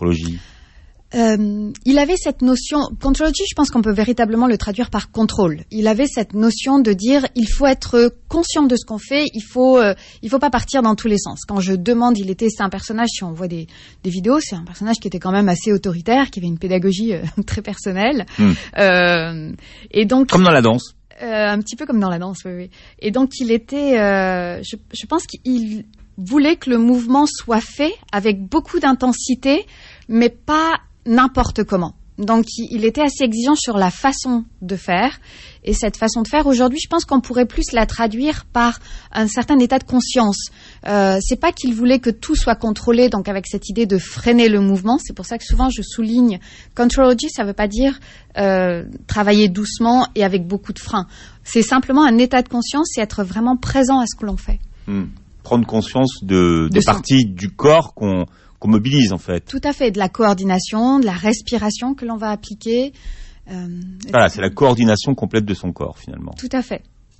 Speaker 3: Euh, il avait cette notion, contrology, je pense qu'on peut véritablement le traduire par contrôle. Il avait cette notion de dire, il faut être conscient de ce qu'on fait, il faut, euh, il faut pas partir dans tous les sens. Quand je demande, il était, c'est un personnage, si on voit des, des vidéos, c'est un personnage qui était quand même assez autoritaire, qui avait une pédagogie euh, très personnelle. Mmh. Euh, et donc.
Speaker 2: Comme dans la danse.
Speaker 3: Euh, un petit peu comme dans la danse, oui, oui. Et donc, il était, euh, je, je pense qu'il voulait que le mouvement soit fait avec beaucoup d'intensité, mais pas n'importe comment. Donc, il était assez exigeant sur la façon de faire. Et cette façon de faire, aujourd'hui, je pense qu'on pourrait plus la traduire par un certain état de conscience. Euh, c'est pas qu'il voulait que tout soit contrôlé, donc avec cette idée de freiner le mouvement. C'est pour ça que souvent, je souligne, contrology, ça veut pas dire euh, travailler doucement et avec beaucoup de freins. C'est simplement un état de conscience et être vraiment présent à ce que l'on fait.
Speaker 2: Mmh. Prendre conscience de, des de parties du corps qu'on... qu'on mobilise en fait.
Speaker 3: Tout à fait, de la coordination, de la respiration que l'on va appliquer.
Speaker 2: Euh, voilà, c'est la coordination complète de son corps finalement.
Speaker 3: Tout à fait.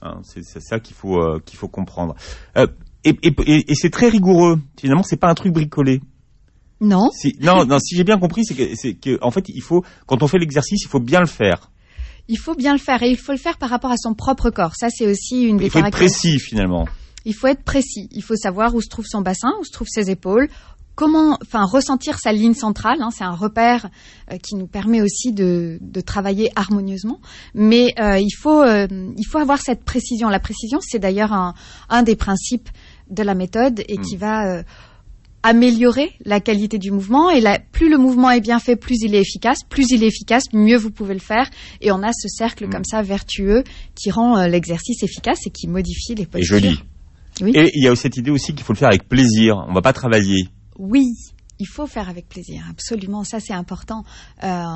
Speaker 2: Hein, c'est, c'est ça qu'il faut euh, qu'il faut comprendre. Euh, et, et, et, et c'est très rigoureux. Finalement, c'est pas un truc bricolé.
Speaker 3: Non.
Speaker 2: Si, non, non. Si j'ai bien compris, c'est que, c'est que, en fait, il faut, quand on fait l'exercice, il faut bien le faire.
Speaker 3: Il faut bien le faire et il faut le faire par rapport à son propre corps. Ça, c'est aussi une des caractéristiques.
Speaker 2: Il faut être précis, finalement.
Speaker 3: Il faut être précis. Il faut savoir où se trouve son bassin, où se trouvent ses épaules. Comment, enfin, ressentir sa ligne centrale. Hein, c'est un repère euh, qui nous permet aussi de, de travailler harmonieusement. Mais euh, il faut, euh, il faut avoir cette précision. La précision, c'est d'ailleurs un, un des principes de la méthode et mmh. qui va euh, améliorer la qualité du mouvement. Et la, plus le mouvement est bien fait, plus il est efficace. Plus il est efficace, mieux vous pouvez le faire. Et on a ce cercle mmh. comme ça vertueux qui rend euh, l'exercice efficace et qui modifie les postures.
Speaker 2: Et joli. Oui. Et il y a cette idée aussi qu'il faut le faire avec plaisir. On ne va pas travailler.
Speaker 3: Oui, il faut faire avec plaisir, absolument. Ça, c'est important. Euh,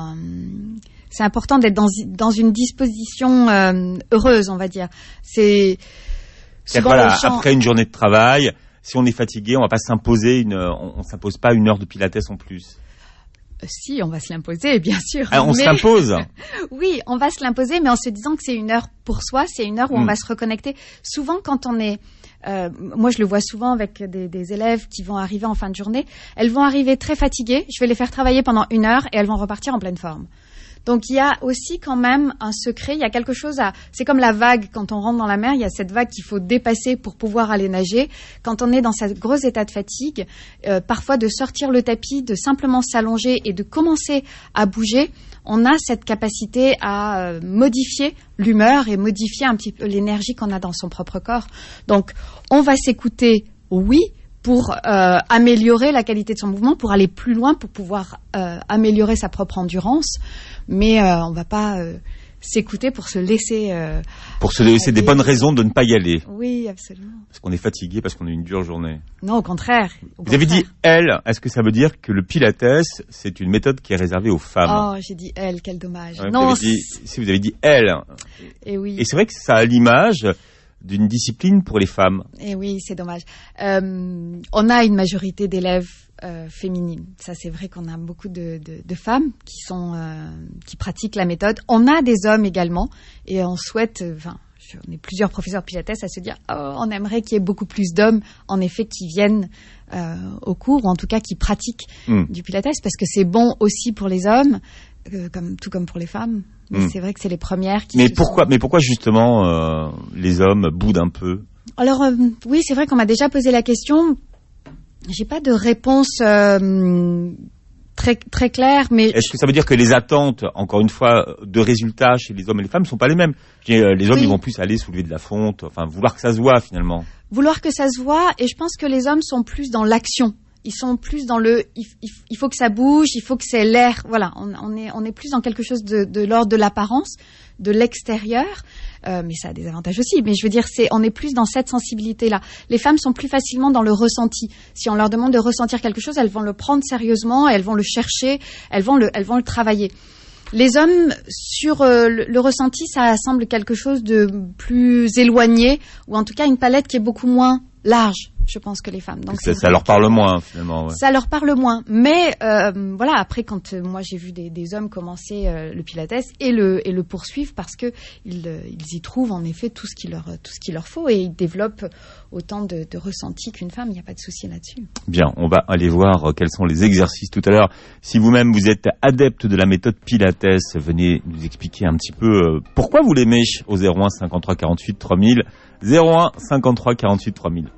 Speaker 3: c'est important d'être dans, dans une disposition euh, heureuse, on va dire. C'est souvent
Speaker 2: voilà,
Speaker 3: les gens...
Speaker 2: après une journée de travail, si on est fatigué, on ne va pas s'imposer une, on, on s'impose pas une heure de pilates en plus.
Speaker 3: Si, on va se l'imposer, bien sûr.
Speaker 2: Ah, on
Speaker 3: mais...
Speaker 2: s'impose.
Speaker 3: Oui, on va se l'imposer, mais en se disant que c'est une heure pour soi, c'est une heure où mmh. on va se reconnecter. Souvent, quand on est... Euh, moi, je le vois souvent avec des, des élèves qui vont arriver en fin de journée. Elles vont arriver très fatiguées. Je vais les faire travailler pendant une heure et elles vont repartir en pleine forme. Donc, il y a aussi quand même un secret. Il y a quelque chose à... C'est comme la vague. Quand on rentre dans la mer, il y a cette vague qu'il faut dépasser pour pouvoir aller nager. Quand on est dans ce gros état de fatigue, euh, parfois de sortir le tapis, de simplement s'allonger et de commencer à bouger, on a cette capacité à euh, modifier l'humeur et modifier un petit peu l'énergie qu'on a dans son propre corps. Donc, on va s'écouter, oui, pour euh, améliorer la qualité de son mouvement, pour aller plus loin, pour pouvoir euh, améliorer sa propre endurance. Mais euh, on ne va pas euh, s'écouter pour se laisser... Euh,
Speaker 2: pour se laisser des bonnes raisons de ne pas y aller.
Speaker 3: Oui, absolument.
Speaker 2: Parce qu'on est fatigué, parce qu'on a une dure journée.
Speaker 3: Non, au contraire. Au
Speaker 2: Vous
Speaker 3: contraire.
Speaker 2: avez dit « elle ». Est-ce que ça veut dire que le pilates, c'est une méthode qui est réservée aux femmes ?
Speaker 3: Oh, j'ai dit « elle », quel dommage.
Speaker 2: Ouais,
Speaker 3: non,
Speaker 2: vous avez dit, si vous avez dit « elle ».
Speaker 3: Et oui.
Speaker 2: Et c'est vrai que ça a l'image d'une discipline pour les femmes.
Speaker 3: Et oui, c'est dommage. Euh, on a une majorité d'élèves euh, féminines. Ça, c'est vrai qu'on a beaucoup de, de, de femmes qui sont euh, qui pratiquent la méthode. On a des hommes également, et on souhaite. Enfin, euh, on est plusieurs professeurs de pilates à se dire, oh, on aimerait qu'il y ait beaucoup plus d'hommes, en effet, qui viennent euh, au cours, ou en tout cas qui pratiquent mmh. du pilates, parce que c'est bon aussi pour les hommes, euh, comme tout comme pour les femmes. Mais mmh. c'est vrai que c'est les premières qui...
Speaker 2: Mais pourquoi, sont... mais pourquoi justement euh, les hommes boudent un peu ?
Speaker 3: Alors euh, oui, c'est vrai qu'on m'a déjà posé la question. J'ai pas de réponse euh, très très claire, mais...
Speaker 2: Est-ce que ça veut dire que les attentes, encore une fois, de résultats chez les hommes et les femmes ne sont pas les mêmes ? Les hommes, oui. ils vont plus aller soulever de la fonte, enfin vouloir que ça se voit finalement.
Speaker 3: Vouloir que ça se voit, et je pense que les hommes sont plus dans l'action. Ils sont plus dans le, il, il, il faut que ça bouge, il faut que c'est l'air. Voilà, on, on est, on est plus dans quelque chose de, de l'ordre de l'apparence, de l'extérieur. Euh, mais ça a des avantages aussi. Mais je veux dire, c'est, on est plus dans cette sensibilité-là. Les femmes sont plus facilement dans le ressenti. Si on leur demande de ressentir quelque chose, elles vont le prendre sérieusement, elles vont le chercher, elles vont le, elles vont le travailler. Les hommes, sur euh, le, le ressenti, ça semble quelque chose de plus éloigné, ou en tout cas une palette qui est beaucoup moins large, je pense, que les femmes. Donc
Speaker 2: ça, ça leur parle moins, finalement. Ouais.
Speaker 3: Ça leur parle moins. Mais euh, voilà, après, quand euh, moi j'ai vu des, des hommes commencer euh, le pilates et le, et le poursuivre, parce que ils, euh, ils y trouvent en effet tout ce qu'il leur, tout ce qu'il leur faut, et ils développent autant de, de ressenti qu'une femme. Il n'y a pas de souci là-dessus.
Speaker 2: Bien, on va aller voir quels sont les exercices tout à l'heure. Si vous-même vous êtes adepte de la méthode Pilates, venez nous expliquer un petit peu euh, pourquoi vous l'aimez au zéro un cinquante-trois quarante-huit trois mille. zéro un cinquante-trois quarante-huit trois mille.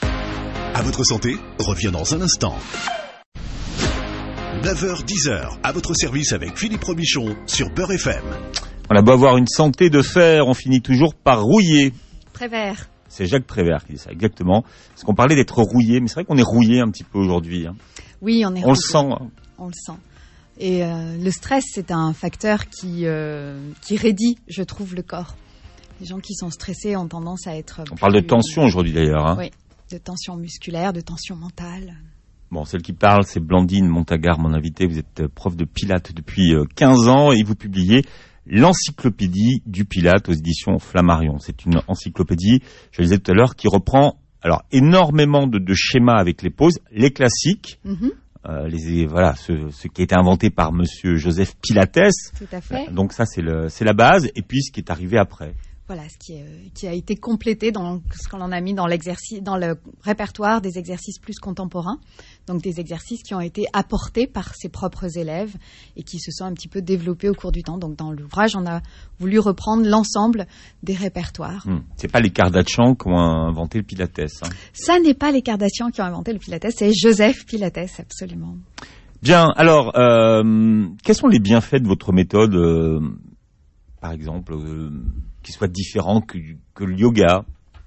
Speaker 1: À votre santé, revient dans un instant. neuf heures dix heures, à votre service avec Philippe Robichon sur Beurre F M.
Speaker 2: On a beau avoir une santé de fer, on finit toujours par rouiller.
Speaker 3: Prévert.
Speaker 2: C'est Jacques Prévert qui dit ça, exactement. Parce qu'on parlait d'être rouillé, mais c'est vrai qu'on est rouillé un petit peu aujourd'hui. Hein.
Speaker 3: Oui, on est
Speaker 2: On
Speaker 3: rouillé.
Speaker 2: le sent. Hein.
Speaker 3: On le sent. Et euh, le stress, c'est un facteur qui, euh, qui raidit, je trouve, le corps. Les gens qui sont stressés ont tendance à être...
Speaker 2: On plus... parle de tension aujourd'hui d'ailleurs. Hein.
Speaker 3: Oui, de tension musculaire, de tension mentale.
Speaker 2: Bon, celle qui parle, c'est Blandine Montagar, mon invitée. Vous êtes prof de Pilates depuis quinze ans et vous publiez l'encyclopédie du Pilates aux éditions Flammarion. C'est une encyclopédie, je le disais tout à l'heure, qui reprend alors énormément de, de schémas avec les poses, les classiques, mm-hmm. euh, les voilà, ce, ce qui a été inventé par Monsieur Joseph Pilates.
Speaker 3: Tout à fait.
Speaker 2: Donc ça, c'est le, c'est la base. Et puis ce qui est arrivé après.
Speaker 3: voilà, ce qui, est, qui a été complété dans ce qu'on en a mis dans l'exercice, dans le répertoire des exercices plus contemporains. Donc des exercices qui ont été apportés par ses propres élèves et qui se sont un petit peu développés au cours du temps. Donc dans l'ouvrage, on a voulu reprendre l'ensemble des répertoires.
Speaker 2: Hum. C'est pas les Kardashian qui ont inventé le Pilates. Hein.
Speaker 3: Ça n'est pas les Kardashian qui ont inventé le Pilates, c'est Joseph Pilates, absolument.
Speaker 2: Bien. Alors, euh, quels sont les bienfaits de votre méthode, euh, par exemple, euh, qui soient différents que, que le yoga?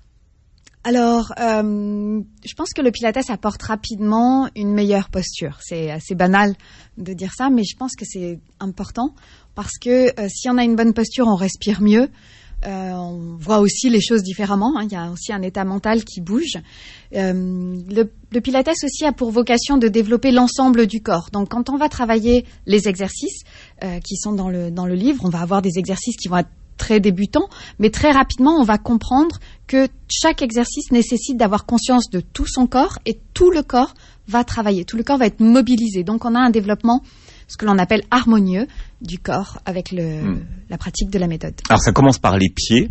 Speaker 3: Alors, euh, je pense que le Pilates apporte rapidement une meilleure posture. C'est assez banal de dire ça, mais je pense que c'est important parce que euh, si on a une bonne posture, on respire mieux. Euh, on voit aussi les choses différemment. Hein. Il y a aussi un état mental qui bouge. Euh, le, le Pilates aussi a pour vocation de développer l'ensemble du corps. Donc, quand on va travailler les exercices euh, qui sont dans le dans le livre, on va avoir des exercices qui vont être très débutants, mais très rapidement, on va comprendre que chaque exercice nécessite d'avoir conscience de tout son corps et tout le corps va travailler, tout le corps va être mobilisé. Donc, on a un développement, ce que l'on appelle harmonieux, du corps avec le, mmh. la pratique de la méthode.
Speaker 2: Alors, ça commence par les pieds.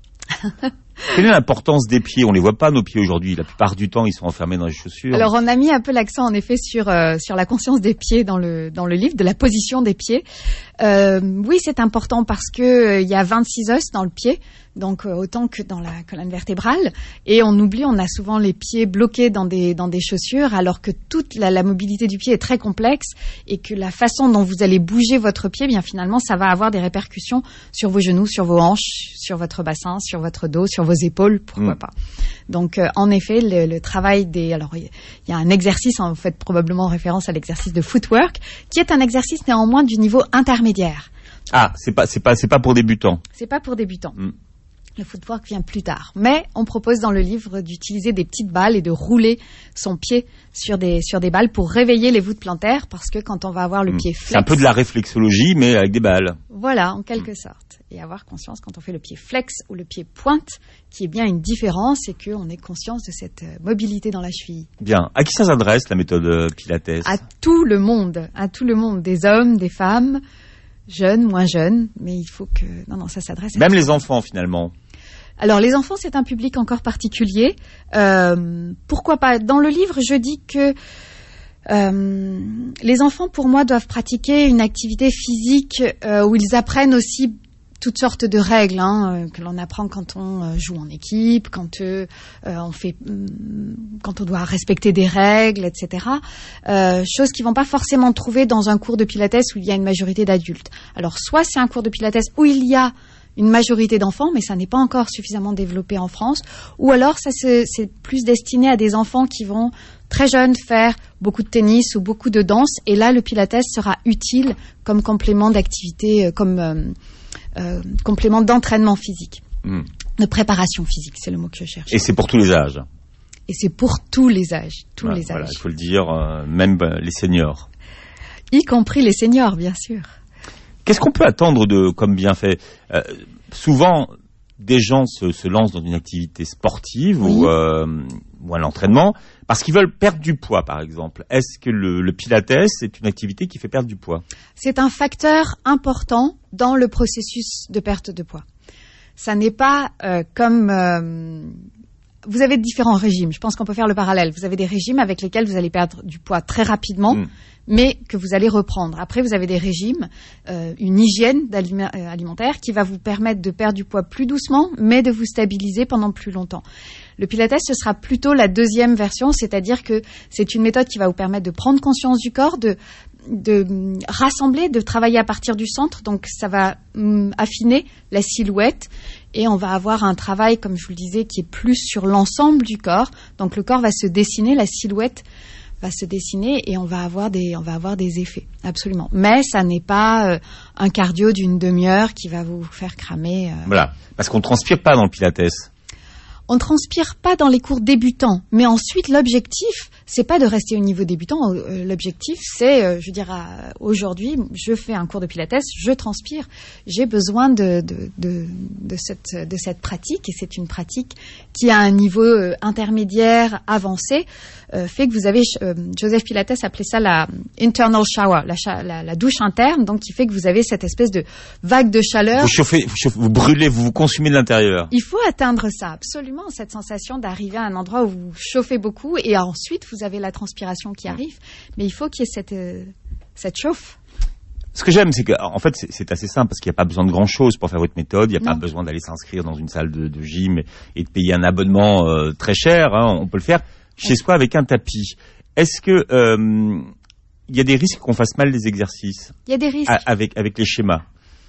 Speaker 2: Quelle est l'importance des pieds? On les voit pas, nos pieds, aujourd'hui. La plupart du temps, ils sont enfermés dans les chaussures.
Speaker 3: Alors, on a mis un peu l'accent, en effet, sur euh, sur la conscience des pieds dans le dans le livre, de la position des pieds. Euh, oui, c'est important parce que euh, il y a vingt-six os dans le pied, donc euh, autant que dans la colonne vertébrale. Et on oublie, on a souvent les pieds bloqués dans des dans des chaussures, alors que toute la, la mobilité du pied est très complexe et que la façon dont vous allez bouger votre pied, bien finalement, ça va avoir des répercussions sur vos genoux, sur vos hanches, sur votre bassin, sur votre dos, sur vos épaules, pourquoi mmh. pas. Donc, euh, en effet, le, le travail des... Alors, il y a un exercice, en fait, probablement référence à l'exercice de footwork, qui est un exercice néanmoins du niveau intermédiaire.
Speaker 2: Ah, c'est pas, c'est pas, c'est pas pour débutants.
Speaker 3: C'est pas pour débutants. Mmh. Le footwork vient plus tard. Mais on propose dans le livre d'utiliser des petites balles et de rouler son pied sur des, sur des balles pour réveiller les voûtes plantaires, parce que quand on va avoir le mmh. pied flex...
Speaker 2: C'est un peu de la réflexologie, mais avec des balles.
Speaker 3: Voilà, en quelque mmh. sorte. Et avoir conscience quand on fait le pied flex ou le pied pointe, qui est bien une différence et qu'on ait conscience de cette mobilité dans la cheville.
Speaker 2: Bien. À qui ça s'adresse, la méthode Pilates?
Speaker 3: À tout le monde. À tout le monde. Des hommes, des femmes, jeunes, moins jeunes. Mais il faut que... Non, non, ça s'adresse à...
Speaker 2: Même les enfants, finalement.
Speaker 3: Alors, les enfants, c'est un public encore particulier. Euh, pourquoi pas? Dans le livre, je dis que euh, les enfants, pour moi, doivent pratiquer une activité physique euh, où ils apprennent aussi toutes sortes de règles hein, que l'on apprend quand on joue en équipe, quand euh, on fait, quand on doit respecter des règles, et cetera. Euh, choses qu'ils vont pas forcément trouver dans un cours de Pilates où il y a une majorité d'adultes. Alors, soit c'est un cours de Pilates où il y a une majorité d'enfants, mais ça n'est pas encore suffisamment développé en France, ou alors ça c'est, c'est plus destiné à des enfants qui vont très jeunes faire beaucoup de tennis ou beaucoup de danse, et là le Pilates sera utile comme complément d'activité, comme euh, euh, complément d'entraînement physique, mmh. de préparation physique, c'est le mot que je cherche.
Speaker 2: Et c'est pour tous les âges.
Speaker 3: Et c'est pour tous les âges, tous
Speaker 2: ouais,
Speaker 3: les âges.
Speaker 2: Voilà, il faut le dire, euh, même euh, les seniors.
Speaker 3: Y compris les seniors, bien sûr.
Speaker 2: Qu'est-ce qu'on peut attendre de comme bienfait? euh, Souvent, des gens se, se lancent dans une activité sportive oui. ou, euh, ou à l'entraînement parce qu'ils veulent perdre du poids, par exemple. Est-ce que le, le Pilates est une activité qui fait perdre du poids?
Speaker 3: C'est un facteur important dans le processus de perte de poids. Ça n'est pas euh, comme... Euh, vous avez différents régimes. Je pense qu'on peut faire le parallèle. Vous avez des régimes avec lesquels vous allez perdre du poids très rapidement, mmh. mais que vous allez reprendre. Après, vous avez des régimes, euh, une hygiène euh, alimentaire qui va vous permettre de perdre du poids plus doucement, mais de vous stabiliser pendant plus longtemps. Le Pilates, ce sera plutôt la deuxième version, c'est-à-dire que c'est une méthode qui va vous permettre de prendre conscience du corps, de, de rassembler, de travailler à partir du centre. Donc, ça va hum, affiner la silhouette. Et on va avoir un travail, comme je vous le disais, qui est plus sur l'ensemble du corps. Donc le corps va se dessiner, la silhouette va se dessiner et on va avoir des, on va avoir des effets, absolument. Mais ça n'est pas euh, un cardio d'une demi-heure qui va vous faire cramer. Euh...
Speaker 2: Voilà, parce qu'on ne transpire pas dans le Pilates.
Speaker 3: On ne transpire pas dans les cours débutants, mais ensuite l'objectif, c'est pas de rester au niveau débutant. L'objectif, c'est, euh, je veux dire, euh, aujourd'hui, je fais un cours de Pilates, je transpire, j'ai besoin de de de, de cette de cette pratique, et c'est une pratique qui a un niveau euh, intermédiaire avancé, euh, fait que vous avez euh, Joseph Pilates appelait ça la internal shower, la, cha- la la douche interne, donc qui fait que vous avez cette espèce de vague de chaleur.
Speaker 2: Vous chauffez, vous, chauffez, vous brûlez, vous vous consumez de l'intérieur.
Speaker 3: Il faut atteindre ça, absolument, cette sensation d'arriver à un endroit où vous chauffez beaucoup et ensuite vous avez la transpiration qui arrive. Mais il faut qu'il y ait cette, euh, cette chauffe.
Speaker 2: Ce que j'aime, c'est que, en fait, c'est, c'est assez simple parce qu'il n'y a pas besoin de grand chose pour faire votre méthode. Il n'y a
Speaker 3: Non.
Speaker 2: pas besoin d'aller s'inscrire dans une salle de, de gym et, et de payer un abonnement euh, très cher. Hein. On peut le faire chez soi avec un tapis. Est-ce que euh, il y a des risques qu'on fasse mal les exercices?
Speaker 3: Il y a des risques.
Speaker 2: A, avec avec les schémas.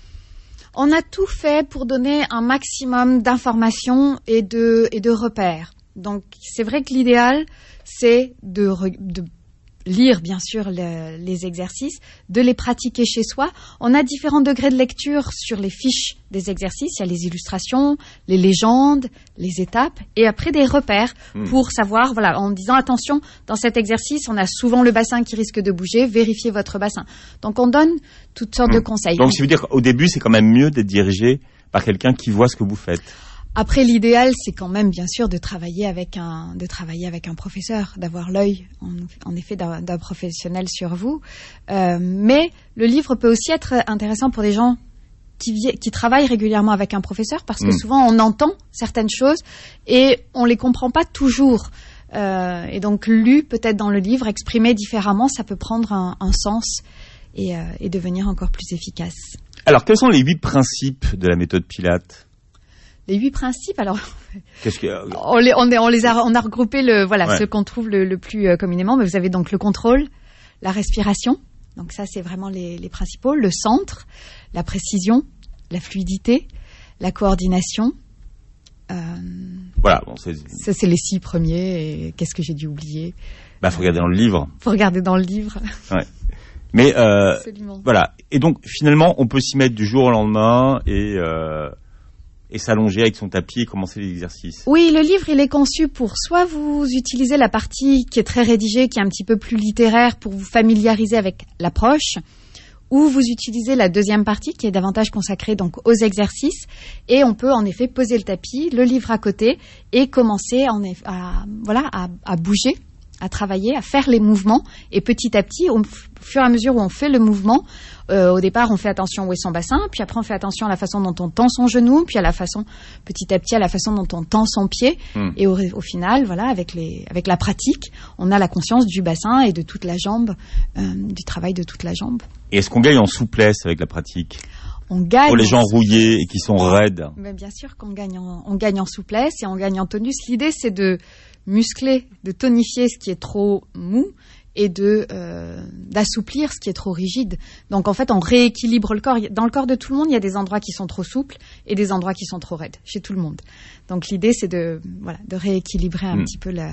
Speaker 3: On a tout fait pour donner un maximum d'informations et de, et de repères. Donc, c'est vrai que l'idéal, c'est de, re, de lire, bien sûr, le, les exercices, de les pratiquer chez soi. On a différents degrés de lecture sur les fiches des exercices. Il y a les illustrations, les légendes, les étapes, et après des repères mmh. pour savoir, voilà, en disant attention, dans cet exercice, on a souvent le bassin qui risque de bouger, vérifiez votre bassin. Donc, on donne toutes sortes mmh. de conseils.
Speaker 2: Donc, ça veut dire qu'au début, c'est quand même mieux d'être dirigé par quelqu'un qui voit ce que vous faites.
Speaker 3: Après, l'idéal, c'est quand même, bien sûr, de travailler avec un, de travailler avec un professeur, d'avoir l'œil, en, en effet, d'un, d'un professionnel sur vous. Euh, mais le livre peut aussi être intéressant pour des gens qui, qui travaillent régulièrement avec un professeur, parce que mmh. souvent, on entend certaines choses et on les comprend pas toujours. Euh, et donc, lu peut-être dans le livre, exprimé différemment, ça peut prendre un, un sens et, euh, et devenir encore plus efficace.
Speaker 2: Alors, quels sont les huit principes de la méthode Pilates ?
Speaker 3: Les huit principes, alors,
Speaker 2: Qu'est-ce que...
Speaker 3: on, les, on, on les a, on a regroupé le, voilà,
Speaker 2: ouais.
Speaker 3: ceux qu'on trouve le, le plus euh, communément. Mais vous avez donc le contrôle, la respiration. Donc ça, c'est vraiment les, les principaux. Le centre, la précision, la fluidité, la coordination. Euh,
Speaker 2: voilà, bon, c'est...
Speaker 3: Ça, c'est les six premiers. Et qu'est-ce que j'ai dû oublier ?
Speaker 2: Bah, faut regarder dans le livre.
Speaker 3: Faut regarder dans le livre.
Speaker 2: Ouais. Mais euh,
Speaker 3: Absolument.
Speaker 2: Voilà. Et donc, finalement, on peut s'y mettre du jour au lendemain et euh, et s'allonger avec son tapis et commencer les exercices.
Speaker 3: Oui, le livre, il est conçu pour soit vous utiliser la partie qui est très rédigée, qui est un petit peu plus littéraire pour vous familiariser avec l'approche, ou vous utilisez la deuxième partie qui est davantage consacrée donc aux exercices, et on peut en effet poser le tapis, le livre à côté et commencer en eff- à, voilà, à, à bouger, à travailler, à faire les mouvements, et petit à petit, au fur et à mesure où on fait le mouvement, euh, au départ, on fait attention où est son bassin, puis après on fait attention à la façon dont on tend son genou, puis à la façon, petit à petit, à la façon dont on tend son pied, mmh. et au, au final, voilà, avec les, avec la pratique, on a la conscience du bassin et de toute la jambe, euh, du travail de toute la jambe.
Speaker 2: Et est-ce qu'on gagne en souplesse avec la pratique ?
Speaker 3: On gagne
Speaker 2: pour les gens
Speaker 3: en...
Speaker 2: rouillés et qui sont raides.
Speaker 3: Mais bien sûr qu'on gagne en, on gagne en souplesse et on gagne en tonus. L'idée, c'est de muscler, de tonifier ce qui est trop mou et de euh, d'assouplir ce qui est trop rigide. Donc en fait, on rééquilibre le corps. Dans le corps de tout le monde, il y a des endroits qui sont trop souples et des endroits qui sont trop raides, chez tout le monde. Donc l'idée, c'est de voilà, de rééquilibrer un mmh. petit peu la,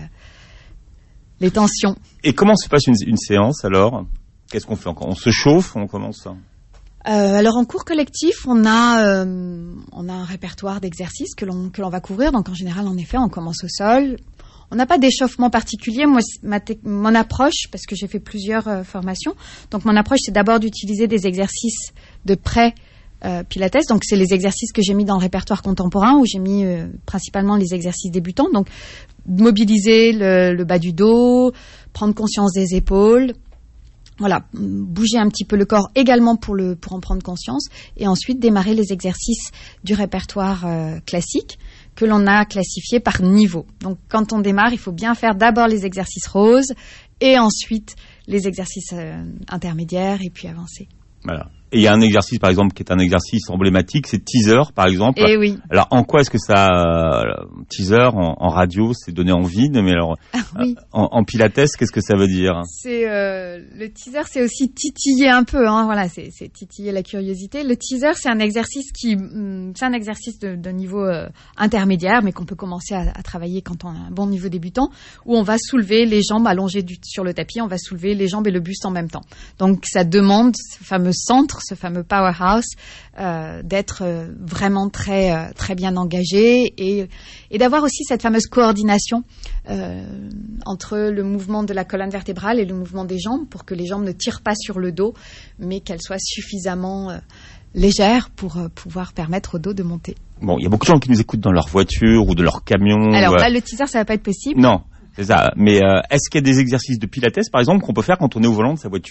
Speaker 3: les tensions.
Speaker 2: Et comment se passe une, une séance alors ? Qu'est-ce qu'on fait encore ? On se chauffe ? On commence ça ?
Speaker 3: Euh, alors en cours collectif, on a euh, on a un répertoire d'exercices que l'on que l'on va couvrir. Donc en général, en effet, on commence au sol. On n'a pas d'échauffement particulier. Moi, ma te- mon approche, parce que j'ai fait plusieurs euh, formations, donc mon approche, c'est d'abord d'utiliser des exercices de pré euh, Pilates. Donc c'est les exercices que j'ai mis dans le répertoire contemporain, où j'ai mis euh, principalement les exercices débutants. Donc mobiliser le, le bas du dos, prendre conscience des épaules. Voilà, bouger un petit peu le corps également pour le pour en prendre conscience, et ensuite démarrer les exercices du répertoire euh, classique que l'on a classifié par niveau. Donc quand on démarre, il faut bien faire d'abord les exercices roses et ensuite les exercices euh, intermédiaires et puis avancer.
Speaker 2: Voilà. Et il y a un exercice, par exemple, qui est un exercice emblématique, c'est teaser, par exemple.
Speaker 3: Eh oui.
Speaker 2: Alors, en quoi est-ce que ça, euh, teaser en, en radio, c'est donner envie, mais alors,
Speaker 3: ah, oui.
Speaker 2: euh, en, en pilates, qu'est-ce que ça veut dire ?
Speaker 3: C'est euh, le teaser, c'est aussi titiller un peu, hein. Voilà, c'est, c'est titiller la curiosité. Le teaser, c'est un exercice qui, hum, c'est un exercice de, de niveau euh, intermédiaire, mais qu'on peut commencer à, à travailler quand on a un bon niveau débutant, où on va soulever les jambes allongées du, sur le tapis, on va soulever les jambes et le buste en même temps. Donc, ça demande ce fameux centre d'être ce fameux powerhouse, euh, d'être euh, vraiment très euh, très bien engagé et et d'avoir aussi cette fameuse coordination euh, entre le mouvement de la colonne vertébrale et le mouvement des jambes pour que les jambes ne tirent pas sur le dos, mais qu'elles soient suffisamment euh, légères pour euh, pouvoir permettre au dos de monter.
Speaker 2: Bon, il y a beaucoup de gens qui nous écoutent dans leur voiture ou de leur camion.
Speaker 3: Alors
Speaker 2: euh...
Speaker 3: là, le teaser, ça va pas être possible.
Speaker 2: Non. C'est ça. Mais euh, est-ce qu'il y a des exercices de pilates, par exemple, qu'on peut faire quand on est au volant de sa voiture ?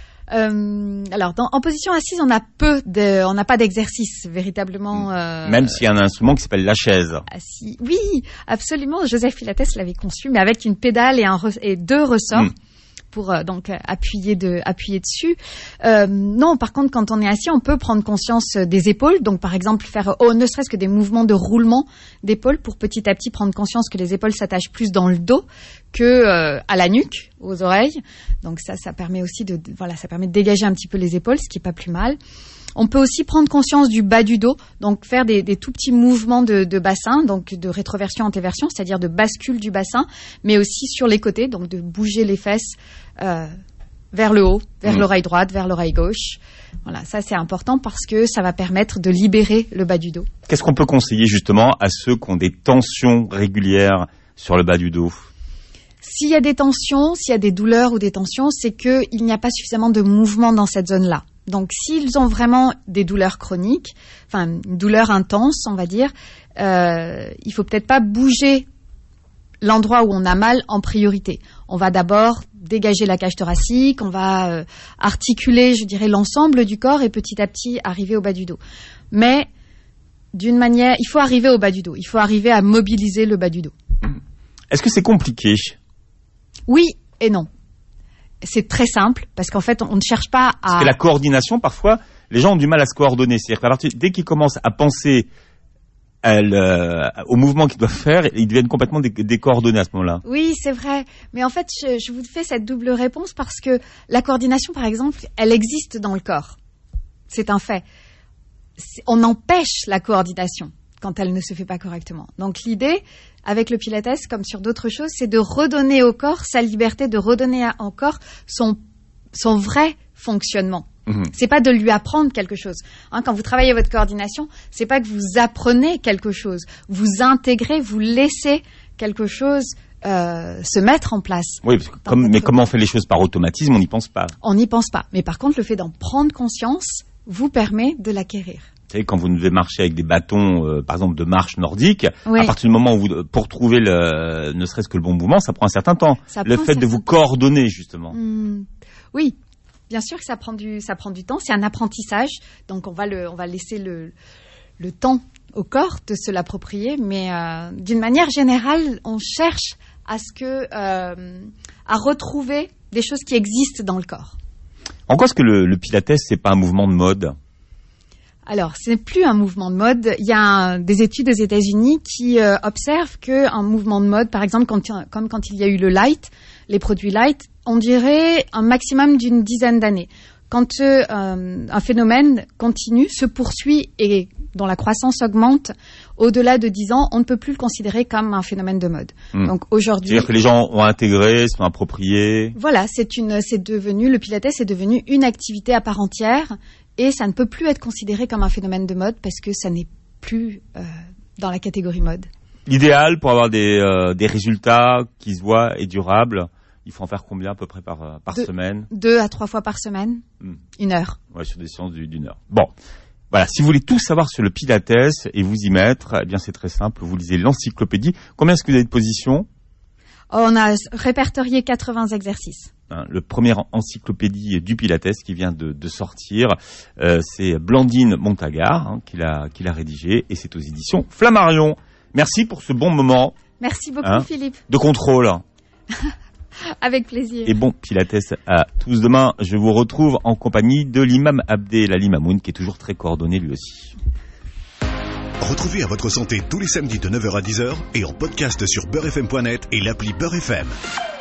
Speaker 3: euh, Alors, dans, en position assise, on a peu de, on n'a pas d'exercice véritablement. Euh,
Speaker 2: Même s'il y a un instrument qui s'appelle la chaise.
Speaker 3: Assis. Oui, absolument. Joseph Pilates l'avait conçu, mais avec une pédale et, un re- et deux ressorts. Mm. pour euh, donc appuyer de appuyer dessus. Euh, non, par contre, quand on est assis, on peut prendre conscience des épaules. Donc, par exemple, faire oh, ne serait-ce que des mouvements de roulement d'épaules pour petit à petit prendre conscience que les épaules s'attachent plus dans le dos que euh, à la nuque, aux oreilles. Donc ça, ça permet aussi de, de voilà, ça permet de dégager un petit peu les épaules, ce qui est pas plus mal. On peut aussi prendre conscience du bas du dos, donc faire des, des tout petits mouvements de, de bassin, donc de rétroversion, antéversion, c'est-à-dire de bascule du bassin, mais aussi sur les côtés, donc de bouger les fesses euh, vers le haut, vers mmh. l'oreille droite, vers l'oreille gauche. Voilà, ça c'est important parce que ça va permettre de libérer le bas du dos.
Speaker 2: Qu'est-ce qu'on peut conseiller justement à ceux qui ont des tensions régulières sur le bas du dos ?
Speaker 3: S'il y a des tensions, s'il y a des douleurs ou des tensions, c'est qu'il n'y a pas suffisamment de mouvement dans cette zone-là. Donc, s'ils ont vraiment des douleurs chroniques, enfin, une douleur intense, on va dire, euh, il faut peut-être pas bouger l'endroit où on a mal en priorité. On va d'abord dégager la cage thoracique, on va euh, articuler, je dirais, l'ensemble du corps et petit à petit arriver au bas du dos. Mais, d'une manière, il faut arriver au bas du dos. Il faut arriver à mobiliser le bas du dos.
Speaker 2: Est-ce que c'est compliqué ?
Speaker 3: Oui et non. C'est très simple, parce qu'en fait, on ne cherche pas à...
Speaker 2: Parce que la coordination, parfois, les gens ont du mal à se coordonner. C'est-à-dire qu'à partir, dès qu'ils commencent à penser à le, au mouvement qu'ils doivent faire, ils deviennent complètement dé- décoordonnés à ce moment-là.
Speaker 3: Oui, c'est vrai. Mais en fait, je, je vous fais cette double réponse parce que la coordination, par exemple, elle existe dans le corps. C'est un fait. C'est, on empêche la coordination quand elle ne se fait pas correctement. Donc l'idée, avec le Pilates, comme sur d'autres choses, c'est de redonner au corps sa liberté, de redonner au corps son, son vrai fonctionnement. Mmh. C'est pas de lui apprendre quelque chose. Hein, quand vous travaillez votre coordination, c'est pas que vous apprenez quelque chose. Vous intégrez, vous laissez quelque chose euh, se mettre en place.
Speaker 2: Oui, parce que comme, mais comment on fait les choses par automatisme, on n'y pense pas.
Speaker 3: On n'y pense pas. Mais par contre, le fait d'en prendre conscience vous permet de l'acquérir.
Speaker 2: Vous savez, quand vous devez marcher avec des bâtons, euh, par exemple de marche nordique, oui. À partir du moment où vous, pour trouver le, ne serait-ce que le bon mouvement, ça prend un certain temps. Ça le fait de vous coordonner, justement.
Speaker 3: Mmh. Oui, bien sûr que ça prend du, ça prend du temps. C'est un apprentissage, donc on va le, on va laisser le, le temps au corps de se l'approprier. Mais euh, d'une manière générale, on cherche à ce que, euh, à retrouver des choses qui existent dans le corps.
Speaker 2: En quoi est-ce que le, le Pilates, c'est pas un mouvement de mode ?
Speaker 3: Alors, ce n'est plus un mouvement de mode. Il y a un, des études aux États-Unis qui euh, observent qu'un mouvement de mode, par exemple, quand, comme quand il y a eu le light, les produits light, on dirait un maximum d'une dizaine d'années. Quand euh, un phénomène continue, se poursuit et dont la croissance augmente au-delà de dix ans, on ne peut plus le considérer comme un phénomène de mode. Mmh. Donc aujourd'hui,
Speaker 2: c'est-à-dire que les gens ont intégré, sont appropriés.
Speaker 3: Voilà, c'est une, c'est devenu le Pilates est devenu une activité à part entière et ça ne peut plus être considéré comme un phénomène de mode parce que ça n'est plus euh, dans la catégorie mode.
Speaker 2: L'idéal pour avoir des euh, des résultats qui se voient et durables, il faut en faire combien à peu près par par
Speaker 3: deux,
Speaker 2: semaine ?
Speaker 3: Deux à trois fois par semaine, mmh. une heure.
Speaker 2: Ouais, sur des séances d'une heure. Bon. Voilà, si vous voulez tout savoir sur le Pilates et vous y mettre, eh bien c'est très simple, vous lisez l'encyclopédie. Combien est-ce que vous avez de positions ?
Speaker 3: Oh, on a répertorié quatre-vingts exercices.
Speaker 2: Hein, le premier encyclopédie du Pilates qui vient de, de sortir, euh, c'est Blandine Montagar hein, qui l'a qui l'a rédigé et c'est aux éditions Flammarion. Merci pour ce bon moment.
Speaker 3: Merci beaucoup,
Speaker 2: hein,
Speaker 3: Philippe.
Speaker 2: De contrôle.
Speaker 3: Avec plaisir.
Speaker 2: Et bon Pilates à tous. Demain, je vous retrouve en compagnie de l'imam Abdelali Mamoun, qui est toujours très coordonné lui aussi.
Speaker 1: Retrouvez À Votre Santé tous les samedis de neuf heures à dix heures et en podcast sur beurre f m point net et l'appli Beurre F M.